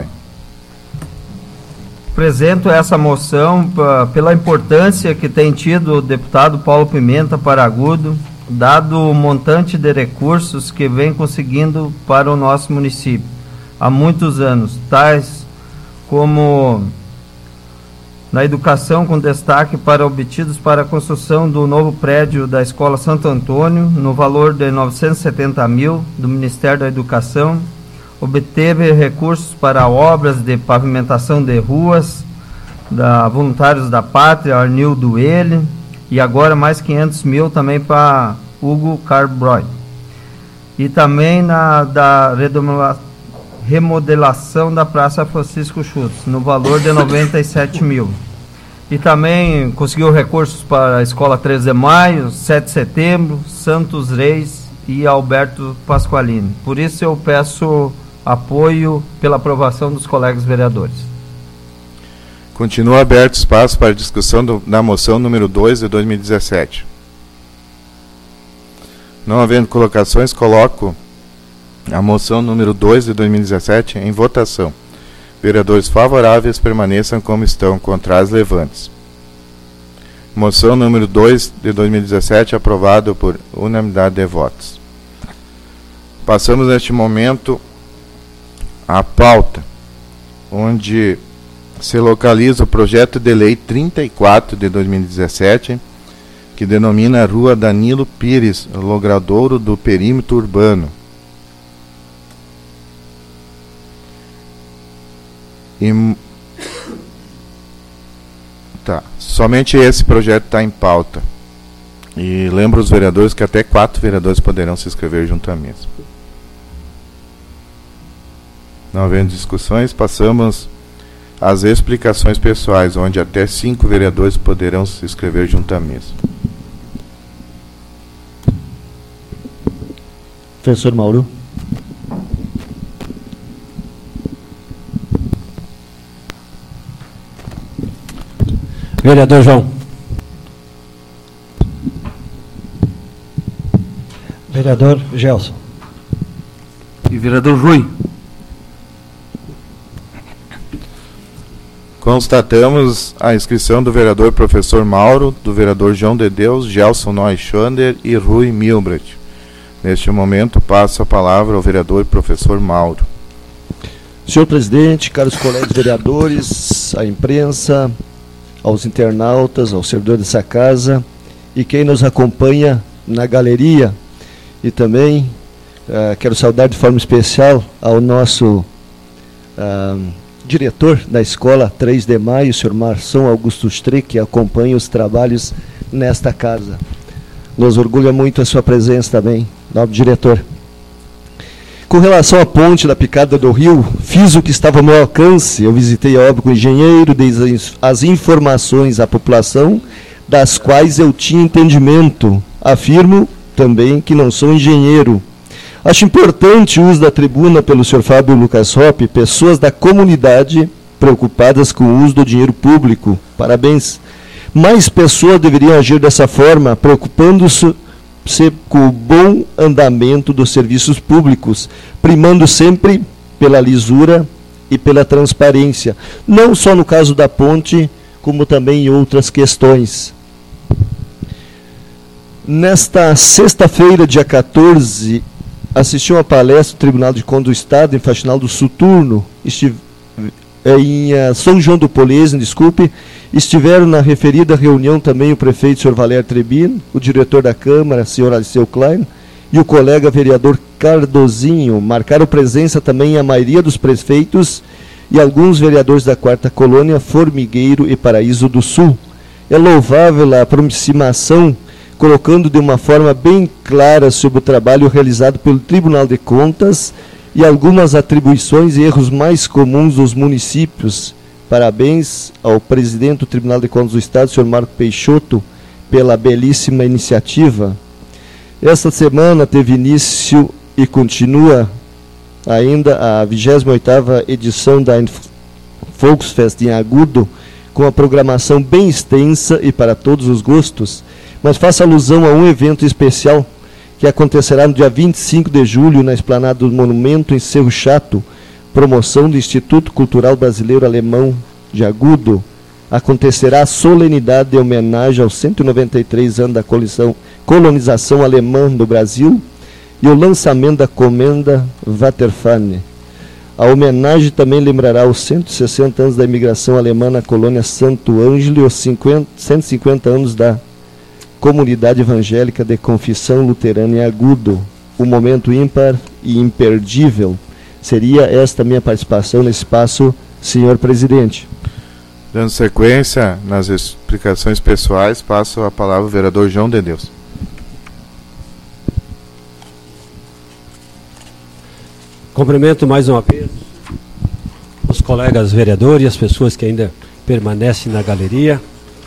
Apresento essa moção pela importância que tem tido o deputado Paulo Pimenta Paragudo, dado o montante de recursos que vem conseguindo para o nosso município há muitos anos, tais como na educação, com destaque para obtidos para a construção do novo prédio da Escola Santo Antônio, no valor de 970 mil do Ministério da Educação. Obteve recursos para obras de pavimentação de ruas, da Voluntários da Pátria, Arnildo Ele, e agora mais 500 mil também para Hugo Carbroy. E também da remodelação da Praça Francisco Schutz, no valor de 97 mil. E também conseguiu recursos para a Escola 13 de Maio, 7 de Setembro, Santos Reis e Alberto Pasqualini. Por isso eu peço apoio pela aprovação dos colegas vereadores. Continua aberto espaço para discussão da moção número 2 de 2017. Não havendo colocações, coloco a moção número 2 de 2017 em votação. Vereadores favoráveis permaneçam como estão, contrários levantes. Moção número 2 de 2017 aprovado por unanimidade de votos. Passamos neste momento à pauta, onde se localiza o projeto de lei 34 de 2017, que denomina a Rua Danilo Pires, logradouro do perímetro urbano. Somente esse projeto está em pauta. E lembro os vereadores que até 4 vereadores poderão se inscrever junto à mesa. Não havendo discussões, passamos às explicações pessoais, onde até 5 vereadores poderão se inscrever junto à mesa. Professor Mauro. Vereador João. Vereador Gelson. E vereador Rui. Constatamos a inscrição do vereador professor Mauro, do vereador João de Deus, Gelson Neuschonder e Rui Milbrecht. Neste momento, passo a palavra ao vereador professor Mauro. Senhor presidente, caros colegas vereadores, a imprensa, aos internautas, aos servidores dessa casa e quem nos acompanha na galeria. E também quero saudar de forma especial ao nosso diretor da escola 3 de Maio, o senhor Marção Augusto Strick, que acompanha os trabalhos nesta casa. Nos orgulha muito a sua presença também, nobre diretor. Com relação à ponte da Picada do Rio, fiz o que estava ao meu alcance. Eu visitei a obra com o engenheiro, dei as informações à população, das quais eu tinha entendimento. Afirmo também que não sou engenheiro. Acho importante o uso da tribuna pelo senhor Fábio Lucas Hoppe, pessoas da comunidade preocupadas com o uso do dinheiro público. Parabéns. Mais pessoas deveriam agir dessa forma, preocupando-se com o bom andamento dos serviços públicos, primando sempre pela lisura e pela transparência, não só no caso da ponte, como também em outras questões. Nesta sexta-feira, dia 14, assisti uma palestra do Tribunal de Contas do Estado, em Faxinal do Soturno, em São João do Polesine, estiveram na referida reunião também o prefeito, senhor Valério Trebino, o diretor da Câmara, senhor Aliceu Klein, e o colega vereador Cardozinho. Marcaram presença também a maioria dos prefeitos e alguns vereadores da 4ª Colônia, Formigueiro e Paraíso do Sul. É louvável a aproximação, colocando de uma forma bem clara sobre o trabalho realizado pelo Tribunal de Contas e algumas atribuições e erros mais comuns dos municípios. Parabéns ao presidente do Tribunal de Contas do Estado, senhor Marco Peixoto, pela belíssima iniciativa. Esta semana teve início e continua ainda a 28ª edição da Volksfest em Agudo, com a programação bem extensa e para todos os gostos, mas faço alusão a um evento especial que acontecerá no dia 25 de julho na Esplanada do Monumento, em Cerro Chato, promoção do Instituto Cultural Brasileiro Alemão de Agudo. Acontecerá a solenidade de homenagem aos 193 anos da colonização alemã do Brasil e o lançamento da Comenda Waterfahne. A homenagem também lembrará os 160 anos da imigração alemã na colônia Santo Ângelo e os 150 anos da comunidade evangélica de confissão luterana em Agudo. Um momento ímpar e imperdível. Seria esta minha participação nesse espaço, senhor presidente. Dando sequência nas explicações pessoais, passo a palavra ao vereador João de Deus. Cumprimento mais uma vez os colegas vereadores e as pessoas que ainda permanecem na galeria.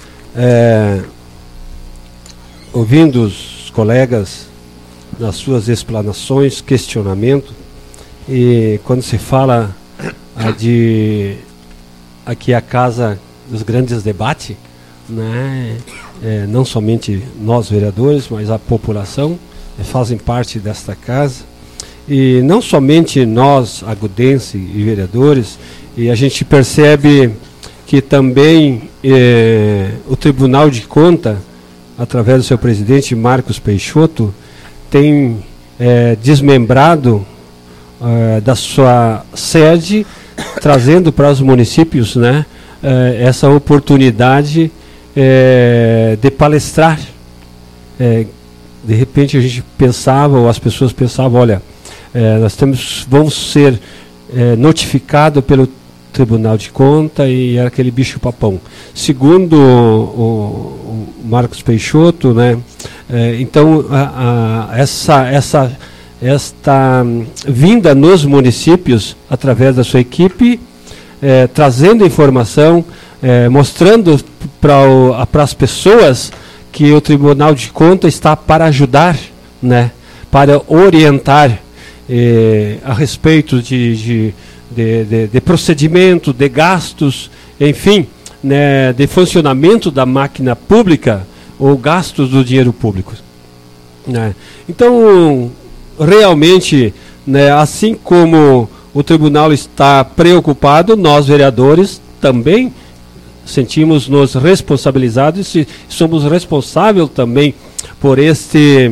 Ouvindo os colegas nas suas explanações, questionamento, e quando se fala aqui a casa dos grandes debates, né? Não somente nós vereadores, mas a população fazem parte desta casa, e não somente nós agudenses e vereadores, e a gente percebe que também o Tribunal de Contas, através do seu presidente Marcos Peixoto, tem desmembrado da sua sede, trazendo para os municípios, né, essa oportunidade de palestrar. De repente a gente pensava, ou as pessoas pensavam, olha, vamos ser notificados pelo Tribunal de Contas, e era aquele bicho-papão. Segundo o Marcos Peixoto, né, então esta vinda nos municípios, através da sua equipe, trazendo informação, mostrando para as pessoas que o Tribunal de Contas está para ajudar, né, para orientar a respeito de procedimento, de gastos, enfim, né, de funcionamento da máquina pública ou gastos do dinheiro público, né. Então, realmente, né, assim como o tribunal está preocupado, nós vereadores também sentimos-nos responsabilizados e somos responsáveis também por essa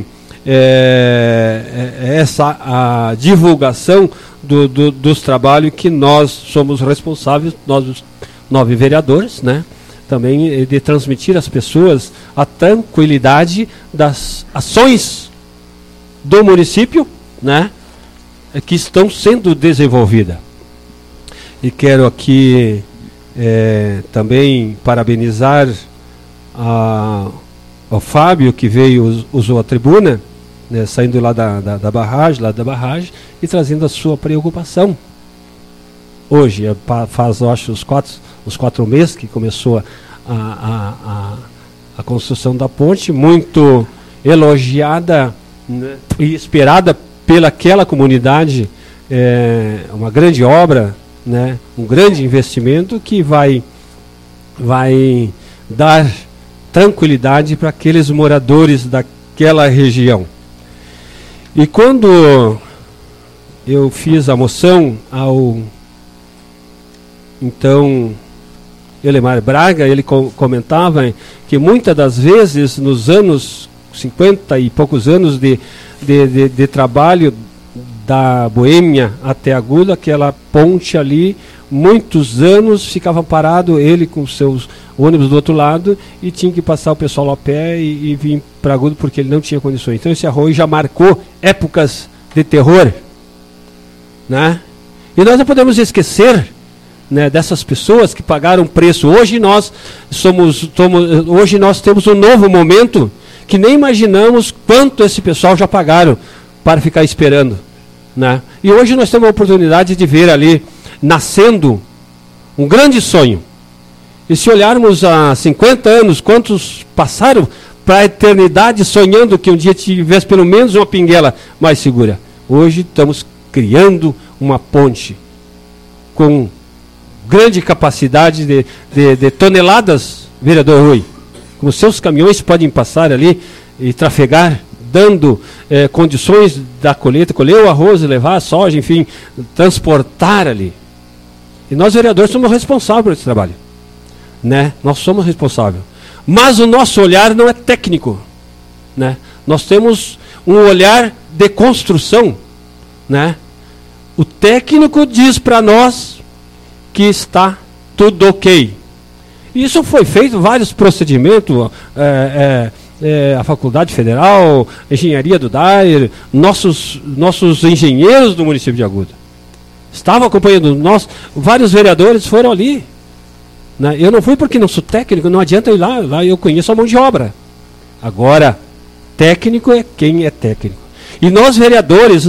a divulgação dos trabalhos que nós somos responsáveis, nós os 9 vereadores, né, também de transmitir às pessoas a tranquilidade das ações do município, né, que estão sendo desenvolvidas. E quero aqui também parabenizar ao Fábio, que usou a tribuna, né, saindo lá da barragem, e trazendo a sua preocupação. Hoje, faz, acho, os 4 meses que começou a construção da ponte, muito elogiada, né, e esperada pelaquela comunidade, uma grande obra, né, um grande investimento que vai dar tranquilidade para aqueles moradores daquela região. E quando eu fiz a moção ao então Elemar Braga, ele comentava que muitas das vezes nos anos 50 e poucos anos de trabalho da Boêmia até Agudo, aquela ponte ali, muitos anos ficava parado, ele com seus ônibus do outro lado, e tinha que passar o pessoal a pé e vir para Agudo porque ele não tinha condições. Então esse arroio já marcou épocas de terror, né? E nós não podemos esquecer, né, dessas pessoas que pagaram preço. Hoje nós temos um novo momento que nem imaginamos quanto esse pessoal já pagaram para ficar esperando, né? E hoje nós temos a oportunidade de ver ali nascendo um grande sonho. E se olharmos há 50 anos, quantos passaram para a eternidade sonhando que um dia tivesse pelo menos uma pinguela mais segura. Hoje estamos criando uma ponte com grande capacidade de toneladas, vereador Rui. Como seus caminhões podem passar ali e trafegar, dando condições da colheita, colher o arroz, levar a soja, enfim, transportar ali. E nós, vereadores, somos responsáveis por esse trabalho, né? Nós somos responsáveis. Mas o nosso olhar não é técnico, né? Nós temos um olhar de construção, né? O técnico diz para nós que está tudo ok. Isso foi feito vários procedimentos, a Faculdade Federal, a Engenharia do DAIR, nossos engenheiros do município de Agudo estavam acompanhando nós, vários vereadores foram ali, né? Eu não fui porque não sou técnico, não adianta eu ir lá eu conheço a mão de obra. Agora, técnico é quem é técnico. E nós vereadores,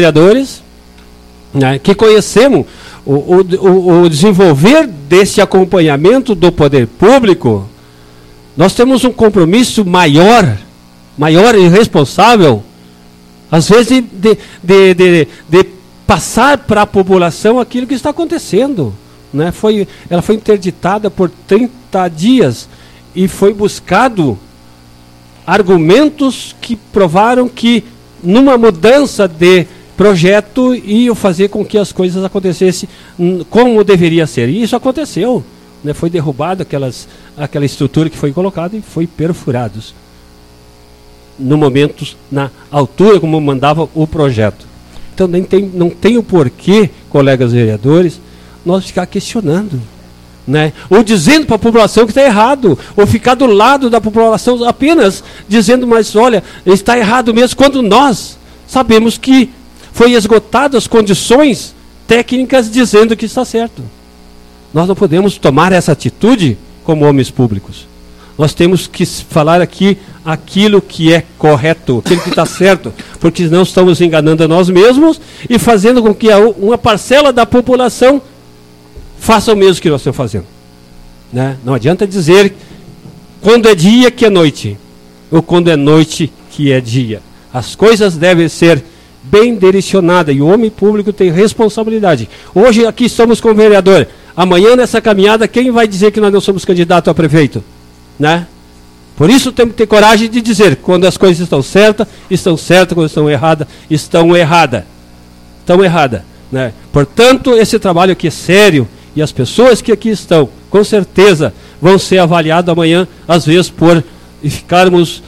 né, que conhecemos o desenvolver desse acompanhamento do poder público, nós temos um compromisso maior e responsável, às vezes de passar para a população aquilo que está acontecendo. né? Ela foi interditada por 30 dias e foi buscado argumentos que provaram que numa mudança de projeto ia fazer com que as coisas acontecessem como deveria ser. E isso aconteceu, né? Foi derrubada aquela estrutura que foi colocada e foi perfurados no momento, na altura como mandava o projeto. Então não tem o porquê, colegas vereadores, nós ficar questionando, né? Ou dizendo para a população que está errado, ou ficar do lado da população apenas dizendo, mas olha, está errado mesmo, quando nós sabemos que foi esgotadas as condições técnicas dizendo que está certo. Nós não podemos tomar essa atitude como homens públicos. Nós temos que falar aqui aquilo que é correto, aquilo que está certo, porque não estamos enganando a nós mesmos e fazendo com que uma parcela da população faça o mesmo que nós estamos fazendo, né? Não adianta dizer quando é dia que é noite, ou quando é noite que é dia. As coisas devem ser bem direcionadas e o homem público tem responsabilidade. Hoje aqui estamos com o vereador, amanhã nessa caminhada quem vai dizer que nós não somos candidatos a prefeito? Né? Por isso temos que ter coragem de dizer quando as coisas estão certas, quando estão erradas, estão erradas. Né? Portanto, esse trabalho aqui é sério e as pessoas que aqui estão, com certeza, vão ser avaliadas amanhã, às vezes por ficarmos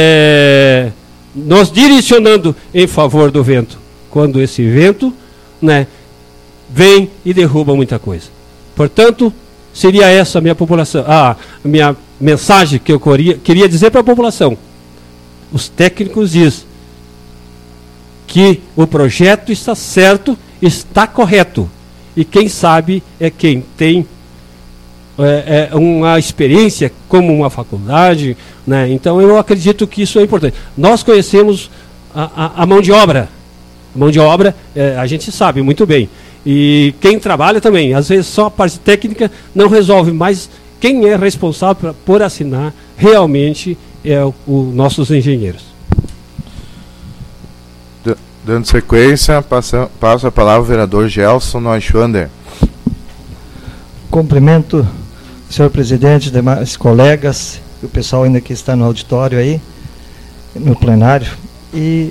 nos direcionando em favor do vento, quando esse vento, né, vem e derruba muita coisa. Portanto, seria essa a minha população, a minha mensagem que eu queria dizer para a população. Os técnicos dizem que o projeto está certo, está correto. E quem sabe é quem tem uma experiência como uma faculdade, né? Então eu acredito que isso é importante. Nós conhecemos a mão de obra. A mão de obra a gente sabe muito bem. E quem trabalha também, às vezes só a parte técnica não resolve, mas quem é responsável por assinar realmente é os nossos engenheiros. Dando sequência, passo a palavra ao vereador Gelson Neuschwander. Cumprimento, senhor presidente, demais colegas, o pessoal ainda que está no auditório aí, no plenário. E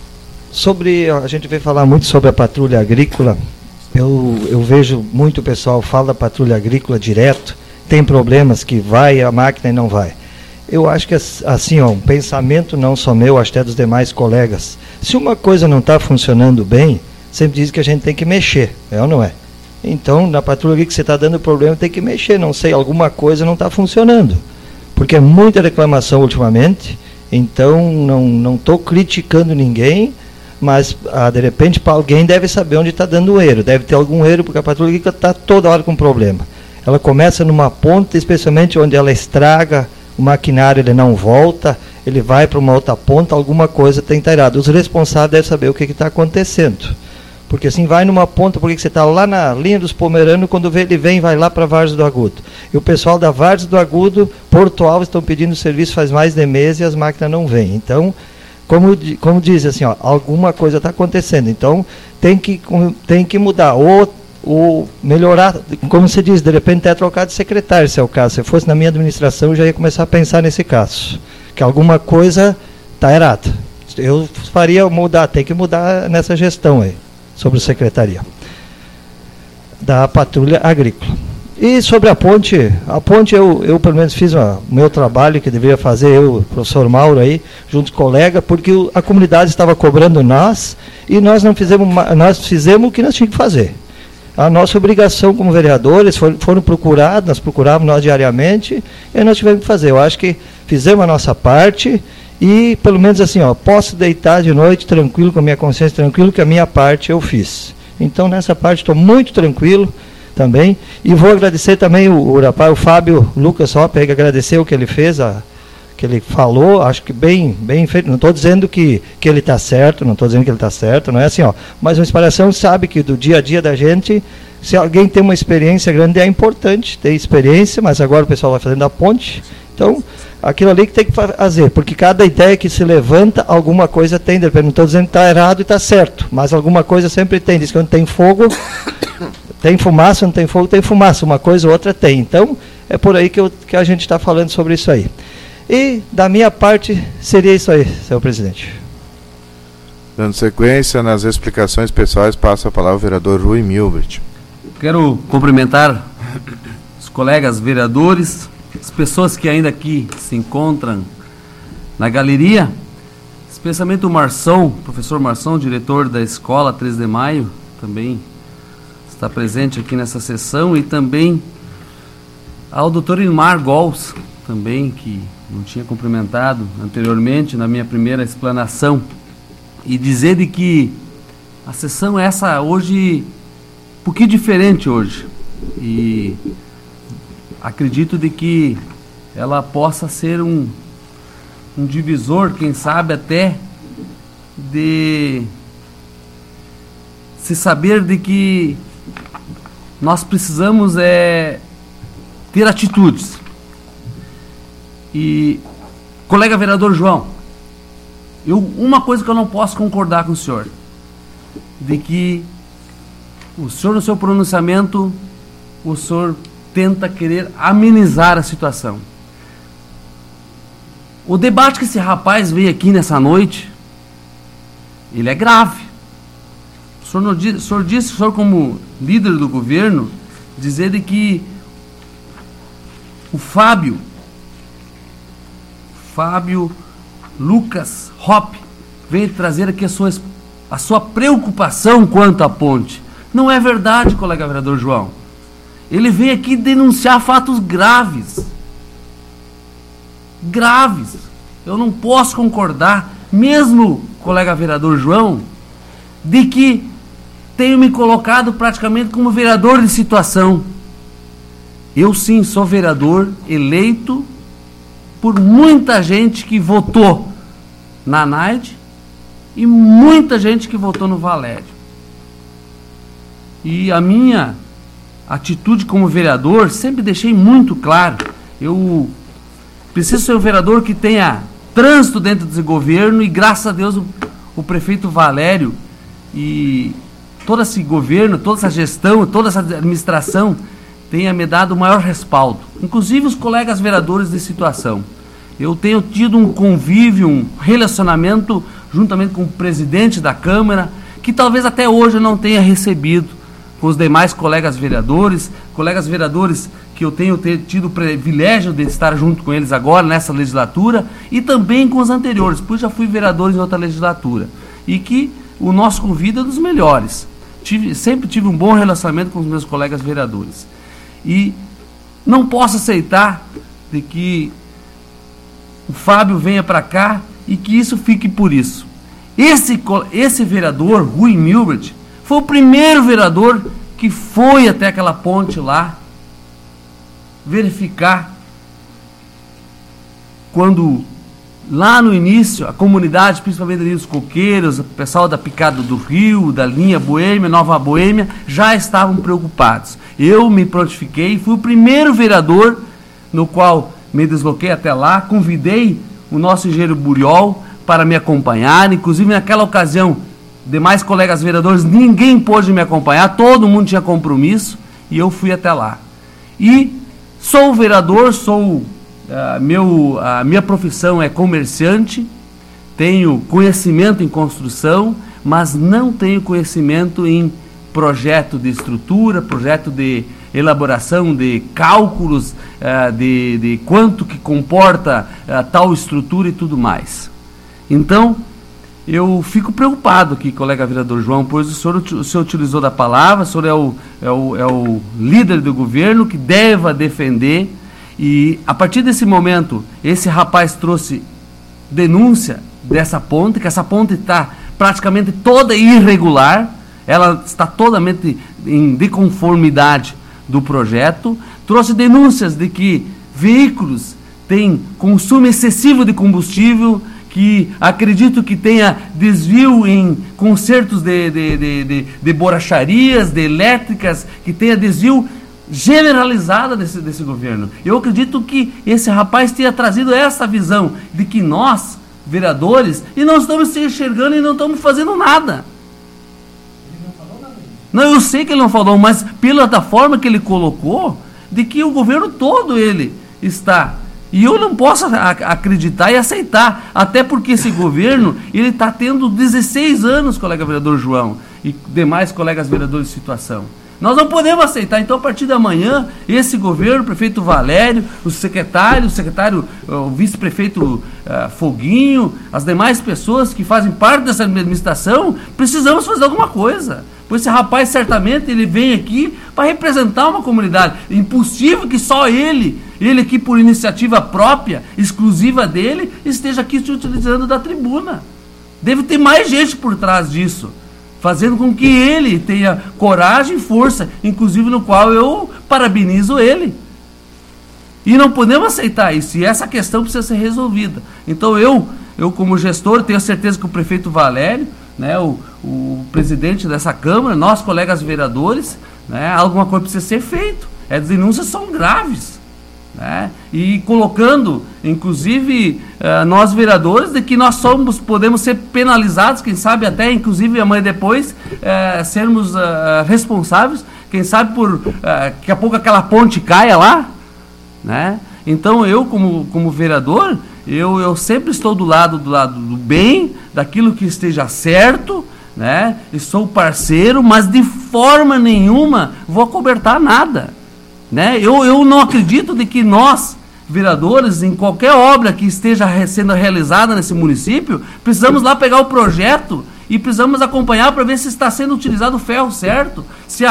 a gente veio falar muito sobre a patrulha agrícola. Eu vejo muito pessoal fala da patrulha agrícola direto, tem problemas que vai a máquina e não vai. Eu acho que assim, um pensamento não só meu, acho até dos demais colegas. Se uma coisa não está funcionando bem, sempre diz que a gente tem que mexer, é ou não é? Então, na patrulha agrícola que você está dando problema, tem que mexer, não sei, alguma coisa não está funcionando. Porque é muita reclamação ultimamente, então não estou criticando ninguém, mas de repente alguém deve saber onde está dando o erro, deve ter algum erro, porque a patrulha agrícola está toda hora com problema. Ela começa numa ponta, especialmente onde ela estraga, o maquinário ele não volta, ele vai para uma outra ponta, alguma coisa tem que estar errado. Os responsáveis devem saber o que está acontecendo. Porque assim, vai numa ponta, porque você está lá na linha dos Pomeranos, quando vê ele vem, vai lá para Várzea do Agudo. E o pessoal da Várzea do Agudo, Porto Alves, estão pedindo serviço faz mais de mês e as máquinas não vêm. Então, como diz assim, alguma coisa está acontecendo. Então, tem que mudar. Ou melhorar, como se diz, de repente até trocar de secretário, se é o caso. Se fosse na minha administração, eu já ia começar a pensar nesse caso. Que alguma coisa está errada. Eu faria mudar, tem que mudar nessa gestão aí, sobre a secretaria da patrulha agrícola. E sobre a ponte eu pelo menos fiz o meu trabalho que deveria fazer, eu, o professor Mauro aí, junto com o colega, porque a comunidade estava cobrando nós, e nós fizemos o que nós tínhamos que fazer. A nossa obrigação como vereadores foram procurados, nós procurávamos nós diariamente, e nós tivemos que fazer. Eu acho que fizemos a nossa parte, e pelo menos assim, posso deitar de noite tranquilo, com a minha consciência tranquilo, que a minha parte eu fiz. Então nessa parte estou muito tranquilo também, e vou agradecer também o Fábio Lucas Hopper, agradecer o que ele fez, que ele falou, acho que bem feito. Não estou dizendo que ele está certo, não é assim, mas uma inspiração sabe que do dia a dia da gente, se alguém tem uma experiência grande, é importante ter experiência, mas agora o pessoal vai fazendo a ponte, então aquilo ali que tem que fazer, porque cada ideia que se levanta, alguma coisa tem, não estou dizendo que está errado e está certo, mas alguma coisa sempre tem, diz que onde tem fogo, Tem fumaça, não tem fogo, tem fumaça. Uma coisa ou outra tem. Então, é por aí que a gente está falando sobre isso aí. E, da minha parte, seria isso aí, senhor presidente. Dando sequência nas explicações pessoais, passo a palavra ao vereador Rui Milbert. Quero cumprimentar os colegas vereadores, as pessoas que ainda aqui se encontram na galeria, especialmente o Marção, professor Marção, diretor da escola 3 de Maio, também está presente aqui nessa sessão, e também ao doutor Ilmar Gols, também, que não tinha cumprimentado anteriormente na minha primeira explanação, e dizer de que a sessão é essa hoje, um pouquinho diferente hoje, e acredito de que ela possa ser um divisor, quem sabe até, de se saber de que nós precisamos ter atitudes. E, colega vereador João, uma coisa que eu não posso concordar com o senhor, de que o senhor, no seu pronunciamento, o senhor tenta querer amenizar a situação. O debate que esse rapaz veio aqui nessa noite, ele é grave. O senhor disse, o senhor como líder do governo, dizer de que o Fábio Lucas Hoppe veio trazer aqui a sua preocupação quanto à ponte. Não é verdade, colega vereador João. Ele veio aqui denunciar fatos graves. Graves. Eu não posso concordar, mesmo, colega vereador João, de que tenho me colocado praticamente como vereador de situação. Eu sim sou vereador eleito por muita gente que votou na Naide e muita gente que votou no Valério. E a minha atitude como vereador, sempre deixei muito claro, eu preciso ser um vereador que tenha trânsito dentro desse governo, e graças a Deus o prefeito Valério e todo esse governo, toda essa gestão, toda essa administração tenha me dado o maior respaldo, inclusive os colegas vereadores de situação. Eu tenho tido um convívio, um relacionamento juntamente com o presidente da Câmara, que talvez até hoje eu não tenha recebido com os demais colegas vereadores que eu tenho tido o privilégio de estar junto com eles agora nessa legislatura, e também com os anteriores, pois já fui vereador em outra legislatura, e que o nosso convite é dos melhores. Sempre tive um bom relacionamento com os meus colegas vereadores, e não posso aceitar de que o Fábio venha para cá e que isso fique por isso. Esse vereador, Rui Milbert, foi o primeiro vereador que foi até aquela ponte lá verificar, quando lá no início a comunidade, principalmente ali os coqueiros, o pessoal da Picada do Rio, da linha Boêmia, Nova Boêmia, já estavam preocupados. Eu me prontifiquei, fui o primeiro vereador no qual me desloquei até lá, convidei o nosso engenheiro Buriol para me acompanhar, inclusive naquela ocasião, demais colegas vereadores, ninguém pôde me acompanhar, todo mundo tinha compromisso, e eu fui até lá. E sou vereador, a minha profissão é comerciante, tenho conhecimento em construção, mas não tenho conhecimento em projeto de estrutura, projeto de elaboração de cálculos, de quanto que comporta tal estrutura e tudo mais. Então, eu fico preocupado aqui, colega vereador João, pois o senhor utilizou da palavra, o senhor é o líder do governo que deve defender, e a partir desse momento, esse rapaz trouxe denúncia dessa ponte, que essa ponte está praticamente toda irregular, ela está totalmente em desconformidade do projeto, trouxe denúncias de que veículos têm consumo excessivo de combustível, que acredito que tenha desvio em consertos de borracharias, de elétricas, que tenha desvio generalizado desse governo. Eu acredito que esse rapaz tenha trazido essa visão de que nós, vereadores, e não estamos se enxergando e não estamos fazendo nada. Não, eu sei que ele não falou, mas pela da forma que ele colocou, de que o governo todo ele está. E eu não posso acreditar e aceitar, até porque esse governo, ele está tendo 16 anos, colega vereador João, e demais colegas vereadores de situação. Nós não podemos aceitar. Então, a partir de amanhã, esse governo, o prefeito Valério, o secretário, o vice-prefeito Foguinho, as demais pessoas que fazem parte dessa administração, precisamos fazer alguma coisa. Pois esse rapaz, certamente, ele vem aqui para representar uma comunidade. É impossível que só ele aqui por iniciativa própria, exclusiva dele, esteja aqui se utilizando da tribuna. Deve ter mais gente por trás disso, fazendo com que ele tenha coragem e força, inclusive no qual eu parabenizo ele. E não podemos aceitar isso, e essa questão precisa ser resolvida. Então eu como gestor, tenho certeza que o prefeito Valério, né, o presidente dessa Câmara, nós colegas vereadores, né, alguma coisa precisa ser feita. As denúncias são graves, né, e colocando, inclusive, nós vereadores, de que nós podemos ser penalizados, quem sabe até, inclusive, amanhã depois, sermos responsáveis, quem sabe por, daqui a pouco aquela ponte caia lá, né? Então eu, como vereador, eu sempre estou do lado do bem, daquilo que esteja certo, né? E sou parceiro, mas de forma nenhuma vou acobertar nada, né? Eu não acredito de que nós, vereadores, em qualquer obra que esteja sendo realizada nesse município, precisamos lá pegar o projeto e precisamos acompanhar para ver se está sendo utilizado o ferro certo, se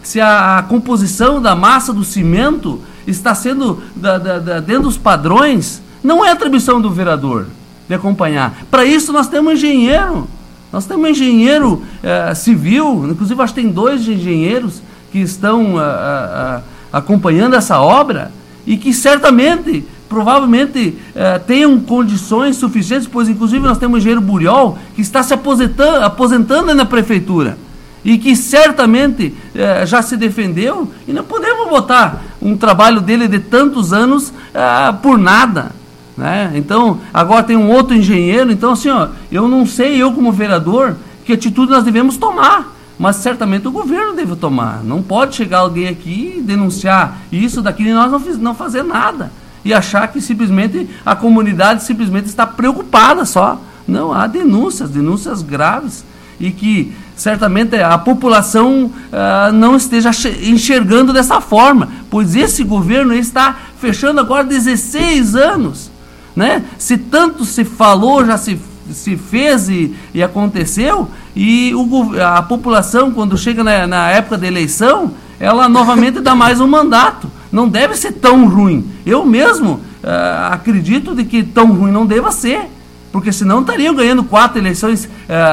a composição da massa do cimento está sendo dentro dos padrões. Não é atribuição do vereador de acompanhar. Para isso nós temos engenheiro. Nós temos engenheiro civil, inclusive acho que tem 2 engenheiros que estão acompanhando essa obra e que certamente, provavelmente, tenham condições suficientes, pois inclusive nós temos o engenheiro Buriol, que está se aposentando na prefeitura e que certamente já se defendeu, e não podemos botar um trabalho dele de tantos anos por nada, né? Então, agora tem um outro engenheiro. Então, assim, eu não sei, eu como vereador, que atitude nós devemos tomar, mas certamente o governo deve tomar. Não pode chegar alguém aqui e denunciar isso, daquilo, e nós não fazer nada, e achar que simplesmente a comunidade simplesmente está preocupada só. Não, há denúncias graves, e que certamente a população não esteja enxergando dessa forma, pois esse governo está fechando agora 16 anos, né? Se tanto se falou, já se fez e aconteceu, e a população, quando chega na época da eleição, ela novamente dá mais um mandato. Não deve ser tão ruim. Eu mesmo acredito de que tão ruim não deva ser, porque senão estariam ganhando 4 eleições,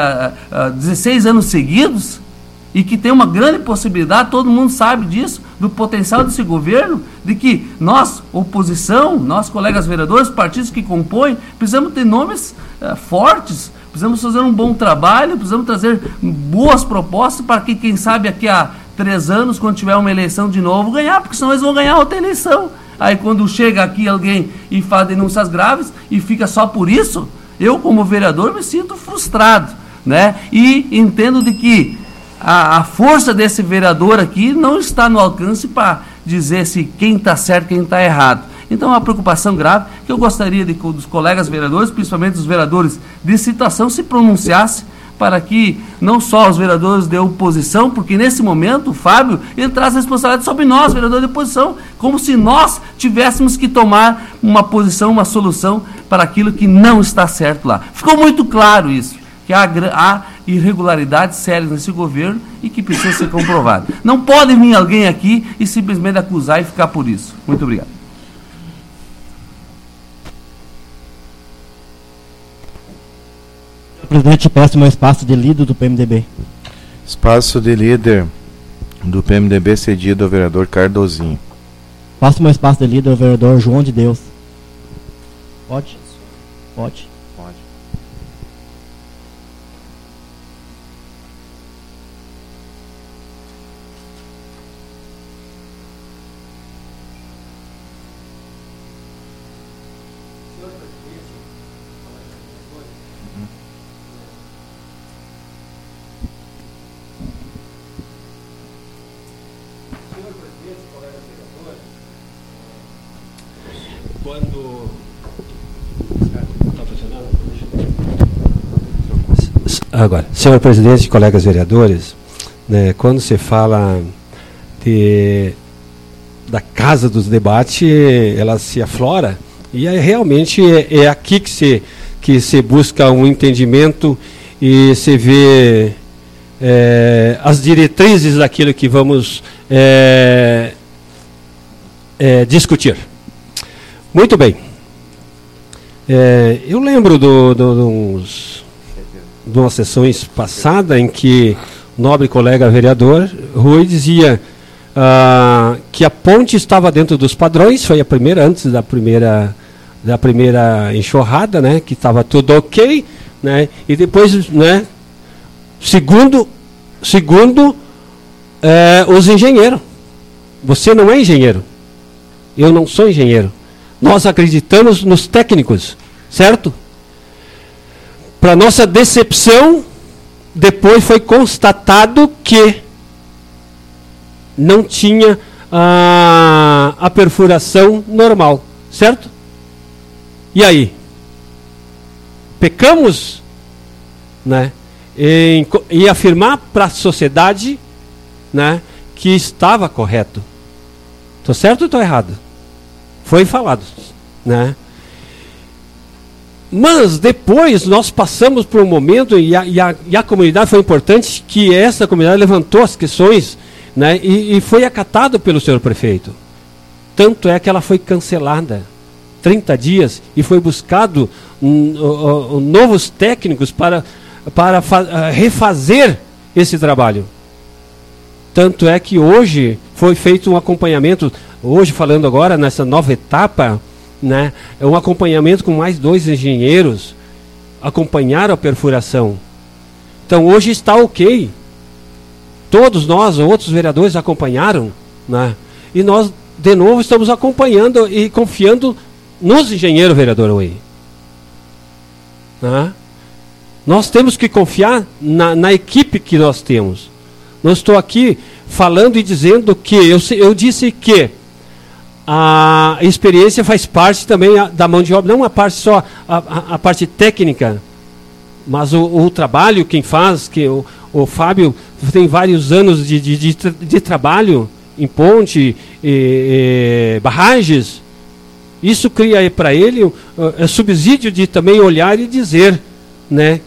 16 anos seguidos, e que tem uma grande possibilidade, todo mundo sabe disso, do potencial desse governo, de que nós, oposição, nós colegas vereadores, partidos que compõem, precisamos ter nomes fortes, precisamos fazer um bom trabalho, precisamos trazer boas propostas para que, quem sabe, daqui a 3 anos, quando tiver uma eleição de novo, ganhar, porque senão eles vão ganhar outra eleição. Aí quando chega aqui alguém e faz denúncias graves e fica só por isso, eu, como vereador, me sinto frustrado, né? E entendo de que a força desse vereador aqui não está no alcance para dizer se quem está certo e quem está errado. Então, é uma preocupação grave que eu gostaria de que os colegas vereadores, principalmente os vereadores de situação, se pronunciassem para que não só os vereadores de oposição, porque nesse momento o Fábio, ele traz responsabilidade sobre nós, vereadores de oposição, como se nós tivéssemos que tomar uma posição, uma solução para aquilo que não está certo lá. Ficou muito claro isso, que há irregularidades sérias nesse governo e que precisa ser comprovado. Não pode vir alguém aqui e simplesmente acusar e ficar por isso. Muito obrigado. Presidente, peço meu espaço de líder do PMDB. Espaço de líder do PMDB cedido ao vereador Cardozinho. Passo meu espaço de líder ao vereador João de Deus. Pode? Pode. Pode. Agora, senhor presidente, colegas vereadores, né, quando se fala da casa dos debates, ela se aflora, e realmente é aqui que se busca um entendimento e se vê as diretrizes daquilo que vamos discutir. Muito bem. Eu lembro de umas sessões passadas em que o nobre colega vereador Rui dizia que a ponte estava dentro dos padrões, foi a primeira, antes da primeira enxurrada, né, que estava tudo ok, né, e depois, né, segundo os engenheiros. Você não é engenheiro, eu não sou engenheiro, nós acreditamos nos técnicos, certo? Para nossa decepção, depois foi constatado que não tinha a perfuração normal, certo? E aí? Pecamos, né, em afirmar para a sociedade, né, que estava correto. Estou certo ou estou errado? Foi falado, né? Mas depois nós passamos por um momento, e a comunidade, foi importante que essa comunidade levantou as questões, né, e foi acatado pelo senhor prefeito. Tanto é que ela foi cancelada 30 dias e foi buscado novos técnicos para refazer esse trabalho. Tanto é que hoje foi feito um acompanhamento, hoje falando agora nessa nova etapa, né, é um acompanhamento com mais 2 engenheiros, acompanharam a perfuração. Então hoje está ok. Todos nós, outros vereadores, acompanharam, né, e nós de novo estamos acompanhando e confiando nos engenheiros, vereador Rui. Né? Nós temos que confiar na equipe que nós temos. Não estou aqui falando e dizendo que eu disse que a experiência faz parte também da mão de obra, não a parte só a parte técnica, mas o trabalho quem faz, que o Fábio tem vários anos de trabalho em ponte, barragens. Isso cria para ele subsídio de também olhar e dizer, né,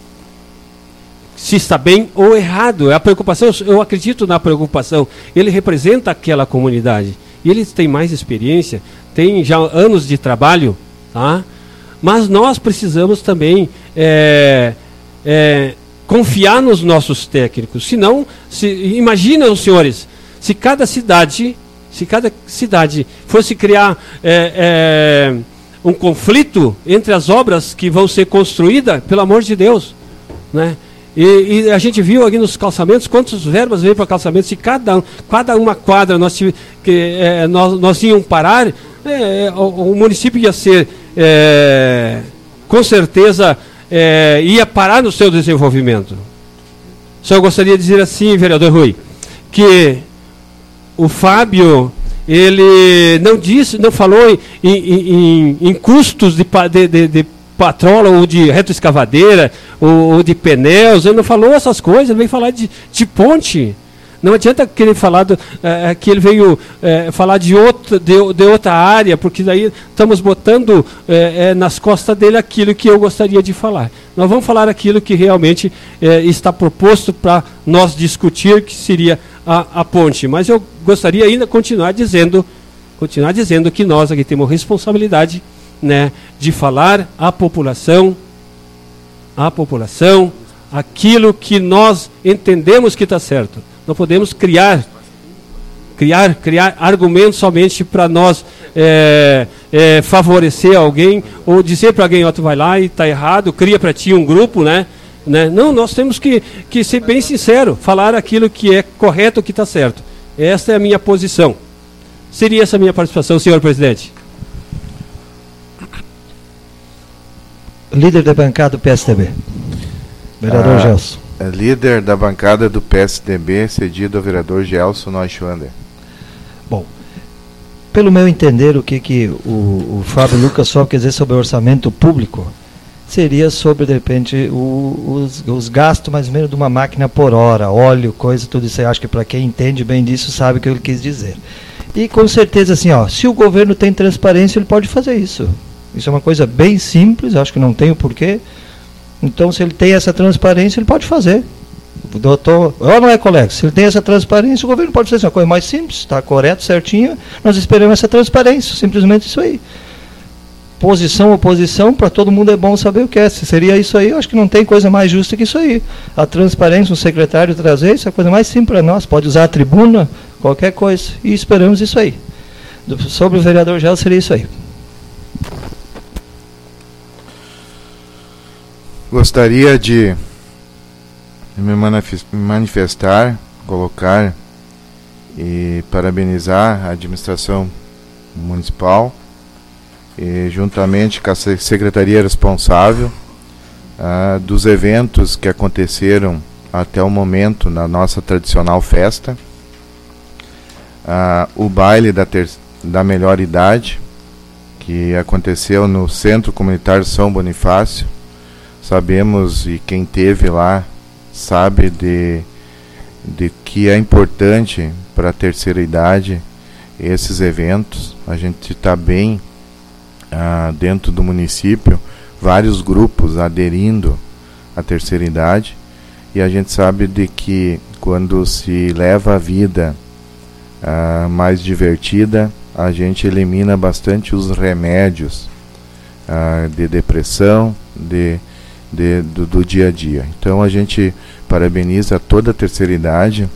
se está bem ou errado. A preocupação, eu acredito na preocupação. Ele representa aquela comunidade. E eles têm mais experiência, têm já anos de trabalho, tá? Mas nós precisamos também confiar nos nossos técnicos. Senão, imagina os senhores, se cada cidade fosse criar um conflito entre as obras que vão ser construídas, pelo amor de Deus, né? E a gente viu aqui nos calçamentos quantas verbas veio para calçamentos. Se cada uma quadra nós íamos parar, o município ia ser, com certeza, ia parar no seu desenvolvimento. Só eu gostaria de dizer assim, vereador Rui, que o Fábio, ele não falou em custos de patrola ou de retroescavadeira ou de pneus, ele não falou essas coisas, ele veio falar de ponte. Não adianta querer falar que ele veio falar de outra área, porque daí estamos botando nas costas dele aquilo que eu gostaria de falar. Nós vamos falar aquilo que realmente está proposto para nós discutir, que seria a ponte. Mas eu gostaria ainda de continuar dizendo que nós aqui temos responsabilidade, né, de falar à população aquilo que nós entendemos que está certo. Não podemos criar argumentos somente para nós favorecer alguém ou dizer para alguém, tu vai lá e está errado, cria para ti um grupo, né? Não, nós temos que ser bem sincero, falar aquilo que é correto, que está certo. Essa é a minha posição. Seria essa a minha participação, senhor presidente. Líder da bancada do PSDB, vereador Gelson. Líder da bancada do PSDB, cedido ao vereador Gelson Neuschwander. Bom, pelo meu entender, o que o Fábio Lucas só quer dizer sobre o orçamento público seria sobre, de repente, os gastos mais ou menos de uma máquina por hora, óleo, coisa, tudo isso aí. Acho que para quem entende bem disso sabe o que ele quis dizer. E com certeza, assim, se o governo tem transparência, ele pode fazer isso. Isso é uma coisa bem simples, acho que não tem o porquê. Então, se ele tem essa transparência, ele pode fazer. O doutor, não é, colega? Se ele tem essa transparência, o governo pode fazer uma coisa mais simples, está correto, certinho, nós esperamos essa transparência, simplesmente isso aí. Posição, oposição, para todo mundo é bom saber o que é. Se seria isso aí, eu acho que não tem coisa mais justa que isso aí. A transparência, o secretário trazer, isso é a coisa mais simples para nós. Pode usar a tribuna, qualquer coisa. E esperamos isso aí. Sobre o vereador Gel, seria isso aí. Gostaria de me manifestar, colocar e parabenizar a administração municipal e juntamente com a secretaria responsável dos eventos que aconteceram até o momento na nossa tradicional festa. O baile da melhor idade, que aconteceu no Centro Comunitário São Bonifácio. Sabemos, e quem esteve lá sabe de que é importante para a terceira idade esses eventos. A gente está bem dentro do município, vários grupos aderindo à terceira idade, e a gente sabe de que quando se leva a vida mais divertida, a gente elimina bastante os remédios de depressão, do dia a dia. Então a gente parabeniza toda a terceira idade,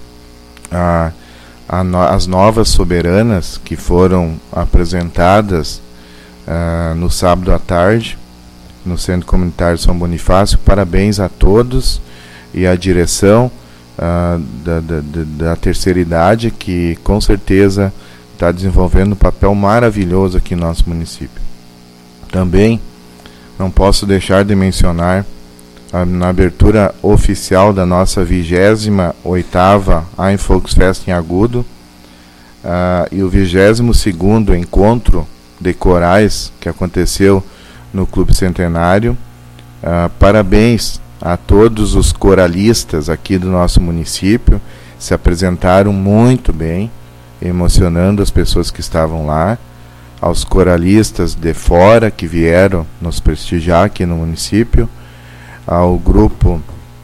as novas soberanas que foram apresentadas no sábado à tarde no Centro Comunitário São Bonifácio. Parabéns a todos e à direção da terceira idade, que com certeza está desenvolvendo um papel maravilhoso aqui no nosso município. Também não posso deixar de mencionar na abertura oficial da nossa 28ª Volksfest em Agudo e o 22º encontro de corais que aconteceu no Clube Centenário. Parabéns a todos os coralistas aqui do nosso município, se apresentaram muito bem, emocionando as pessoas que estavam lá, aos coralistas de fora que vieram nos prestigiar aqui no município, ao grupo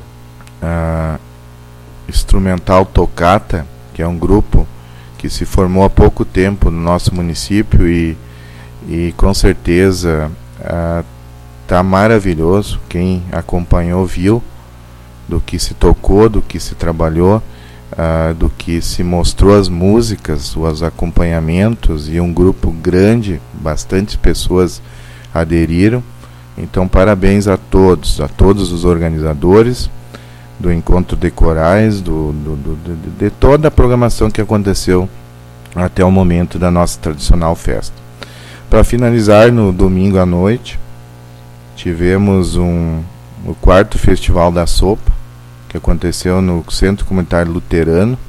instrumental Tocata, que é um grupo que se formou há pouco tempo no nosso município e com certeza está maravilhoso. Quem acompanhou viu do que se tocou, do que se trabalhou, do que se mostrou as músicas, os acompanhamentos, e um grupo grande, bastante pessoas aderiram. Então parabéns a todos os organizadores do encontro de corais, de toda a programação que aconteceu até o momento da nossa tradicional festa. Para finalizar, no domingo à noite, tivemos o 4º Festival da Sopa, que aconteceu no Centro Comunitário Luterano,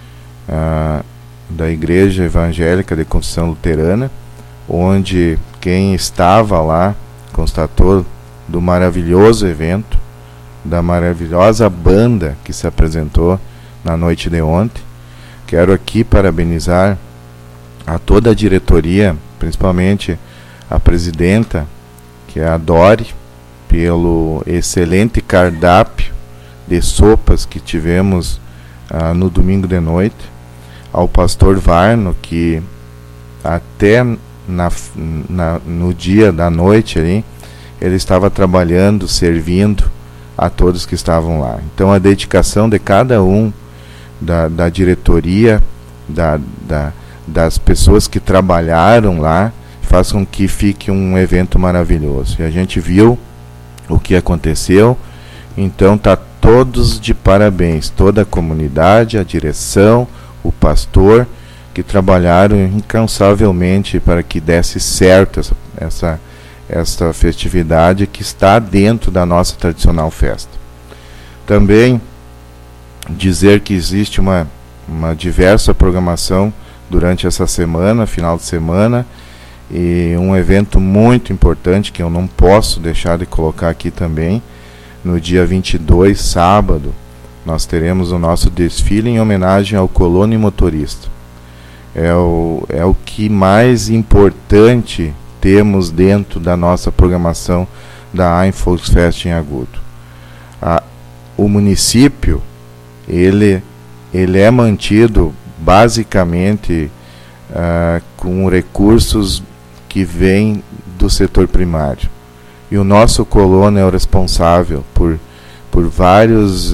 da Igreja Evangélica de Confissão Luterana, onde quem estava lá constatou do maravilhoso evento, da maravilhosa banda que se apresentou na noite de ontem. Quero aqui parabenizar a toda a diretoria, principalmente a presidenta, que é a Dori, pelo excelente cardápio de sopas que tivemos no domingo de noite, ao pastor Varno, que até no dia da noite ali, ele estava trabalhando, servindo a todos que estavam lá. Então a dedicação de cada um, da diretoria, das pessoas que trabalharam lá, faz com que fique um evento maravilhoso. E a gente viu o que aconteceu, então tá todos de parabéns, toda a comunidade, a direção, o pastor, que trabalharam incansavelmente para que desse certo essa festividade que está dentro da nossa tradicional festa. Também dizer que existe uma diversa programação durante essa semana, final de semana, e um evento muito importante que eu não posso deixar de colocar aqui também. No dia 22, sábado, nós teremos o nosso desfile em homenagem ao colono e motorista. É o que mais importante temos dentro da nossa programação da AIM Volksfest em Agudo. O município, ele é mantido basicamente com recursos que vêm do setor primário. E o nosso colono é o responsável por vários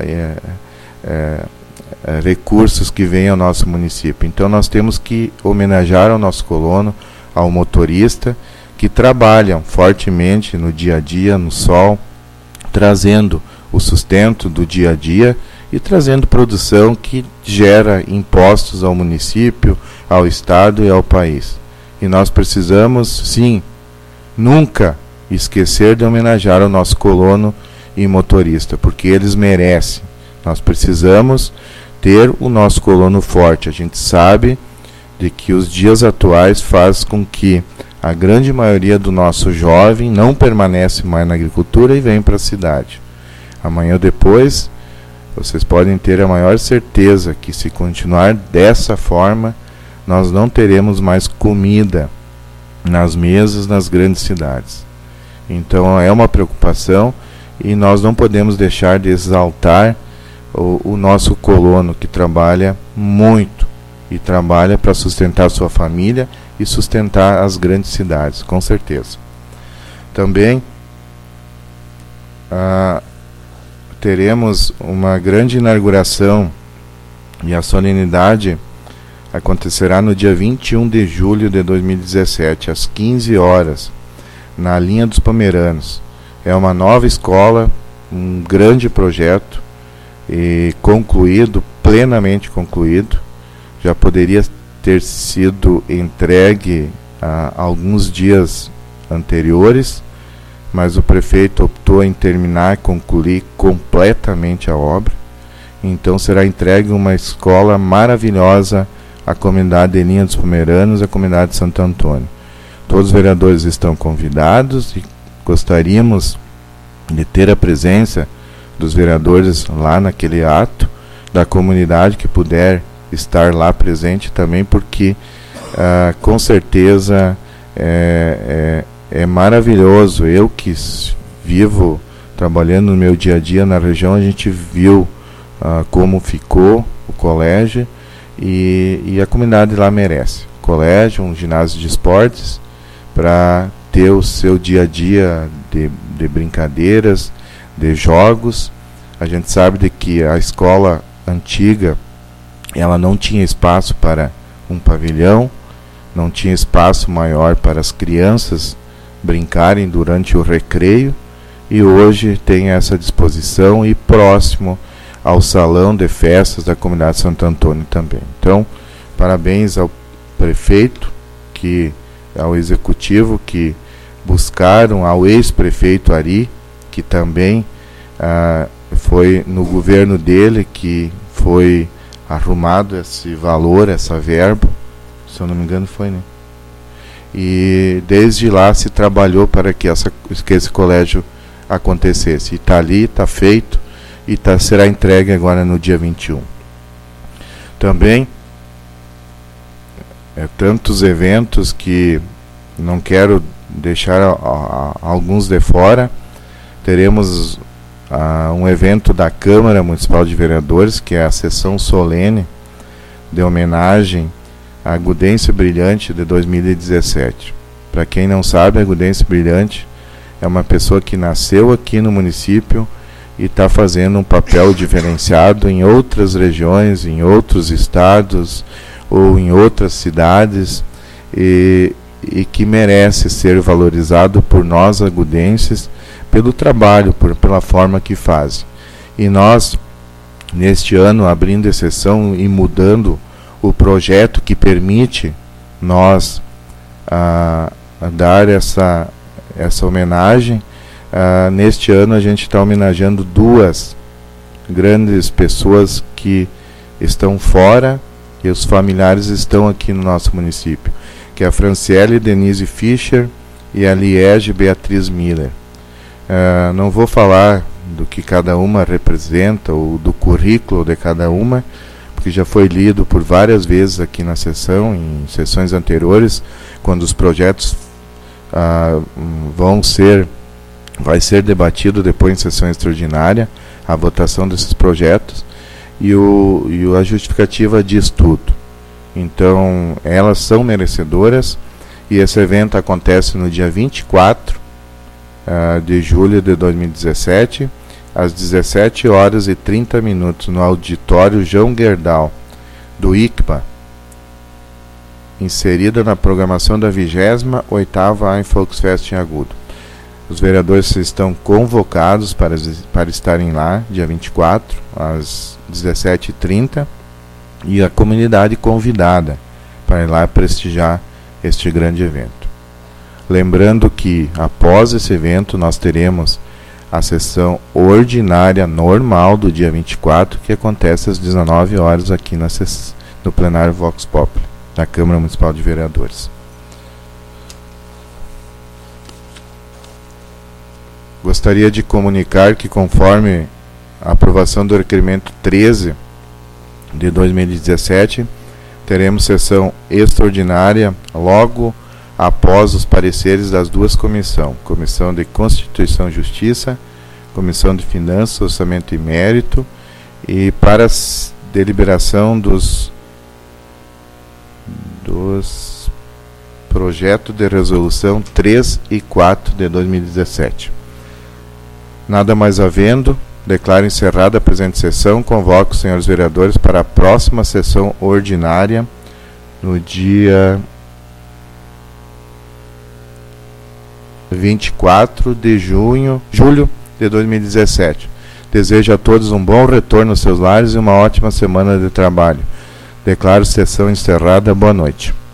recursos que vêm ao nosso município. Então nós temos que homenagear ao nosso colono, ao motorista, que trabalham fortemente no dia a dia, no sol, trazendo o sustento do dia a dia e trazendo produção que gera impostos ao município, ao estado e ao país. E nós precisamos, sim, nunca esquecer de homenagear o nosso colono e motorista, porque eles merecem. Nós precisamos ter o nosso colono forte. A gente sabe de que os dias atuais faz com que a grande maioria do nosso jovem não permanece mais na agricultura e vem para a cidade. Amanhã ou depois, vocês podem ter a maior certeza que, se continuar dessa forma, nós não teremos mais comida nas mesas nas grandes cidades. Então é uma preocupação e nós não podemos deixar de exaltar o nosso colono, que trabalha muito e trabalha para sustentar sua família e sustentar as grandes cidades, com certeza. Também teremos uma grande inauguração, e a solenidade acontecerá no dia 21 de julho de 2017, às 15 horas, na linha dos Pomeranos. É uma nova escola, um grande projeto, e plenamente concluído. Já poderia ter sido entregue há alguns dias anteriores, mas o prefeito optou em concluir completamente a obra. Então será entregue uma escola maravilhosa à comunidade de Linha dos Pomeranos, à comunidade de Santo Antônio. Todos os vereadores estão convidados e gostaríamos de ter a presença dos vereadores lá naquele ato, da comunidade que puder estar lá presente também, porque com certeza é maravilhoso. Eu que vivo trabalhando no meu dia a dia na região, a gente viu como ficou o colégio, e a comunidade lá merece. Colégio, um ginásio de esportes, para ter o seu dia a dia de brincadeiras, de jogos. A gente sabe de que a escola antiga, ela não tinha espaço para um pavilhão, não tinha espaço maior para as crianças brincarem durante o recreio, e hoje tem essa disposição, e próximo ao salão de festas da comunidade de Santo Antônio também. Então, parabéns ao prefeito, ao executivo que buscaram, ao ex-prefeito Ari, que também foi no governo dele que foi arrumado esse valor, essa verba, se eu não me engano foi, né? E desde lá se trabalhou para que esse colégio acontecesse. E está ali, está feito, e será entregue agora no dia 21. Também tantos eventos que não quero deixar alguns de fora. Teremos um evento da Câmara Municipal de Vereadores, que é a sessão solene de homenagem à Agudense Brilhante de 2017. Para quem não sabe, a Agudense Brilhante é uma pessoa que nasceu aqui no município e está fazendo um papel diferenciado em outras regiões, em outros estados ou em outras cidades, e que merece ser valorizado por nós agudenses pelo trabalho, pela forma que faz. E nós, neste ano, abrindo exceção e mudando o projeto que permite nós dar essa homenagem, neste ano a gente está homenageando duas grandes pessoas que estão fora e os familiares estão aqui no nosso município, que é a Franciele Denise Fischer e a Liege Beatriz Miller. Não vou falar do que cada uma representa ou do currículo de cada uma, porque já foi lido por várias vezes aqui na sessão, em sessões anteriores, quando os projetos vai ser debatido depois em sessão extraordinária a votação desses projetos e a justificativa diz tudo. Então, elas são merecedoras e esse evento acontece no dia 24 de julho de 2017, às 17h30, no auditório João Gerdau, do ICPA, inserida na programação da 28ª Volksfest em Agudo. Os vereadores estão convocados para estarem lá, dia 24, às 17h30, e a comunidade convidada para ir lá prestigiar este grande evento. Lembrando que, após esse evento, nós teremos a sessão ordinária normal do dia 24, que acontece às 19 horas aqui no plenário Vox Populi, da Câmara Municipal de Vereadores. Gostaria de comunicar que, conforme a aprovação do requerimento 13 de 2017, teremos sessão extraordinária logo após os pareceres das duas comissões, Comissão de Constituição e Justiça, Comissão de Finanças, Orçamento e Mérito, e para a deliberação dos projetos de resolução 3 e 4 de 2017. Nada mais havendo, declaro encerrada a presente sessão, convoco os senhores vereadores para a próxima sessão ordinária, no dia 24 de julho de 2017. Desejo a todos um bom retorno aos seus lares e uma ótima semana de trabalho. Declaro sessão encerrada. Boa noite.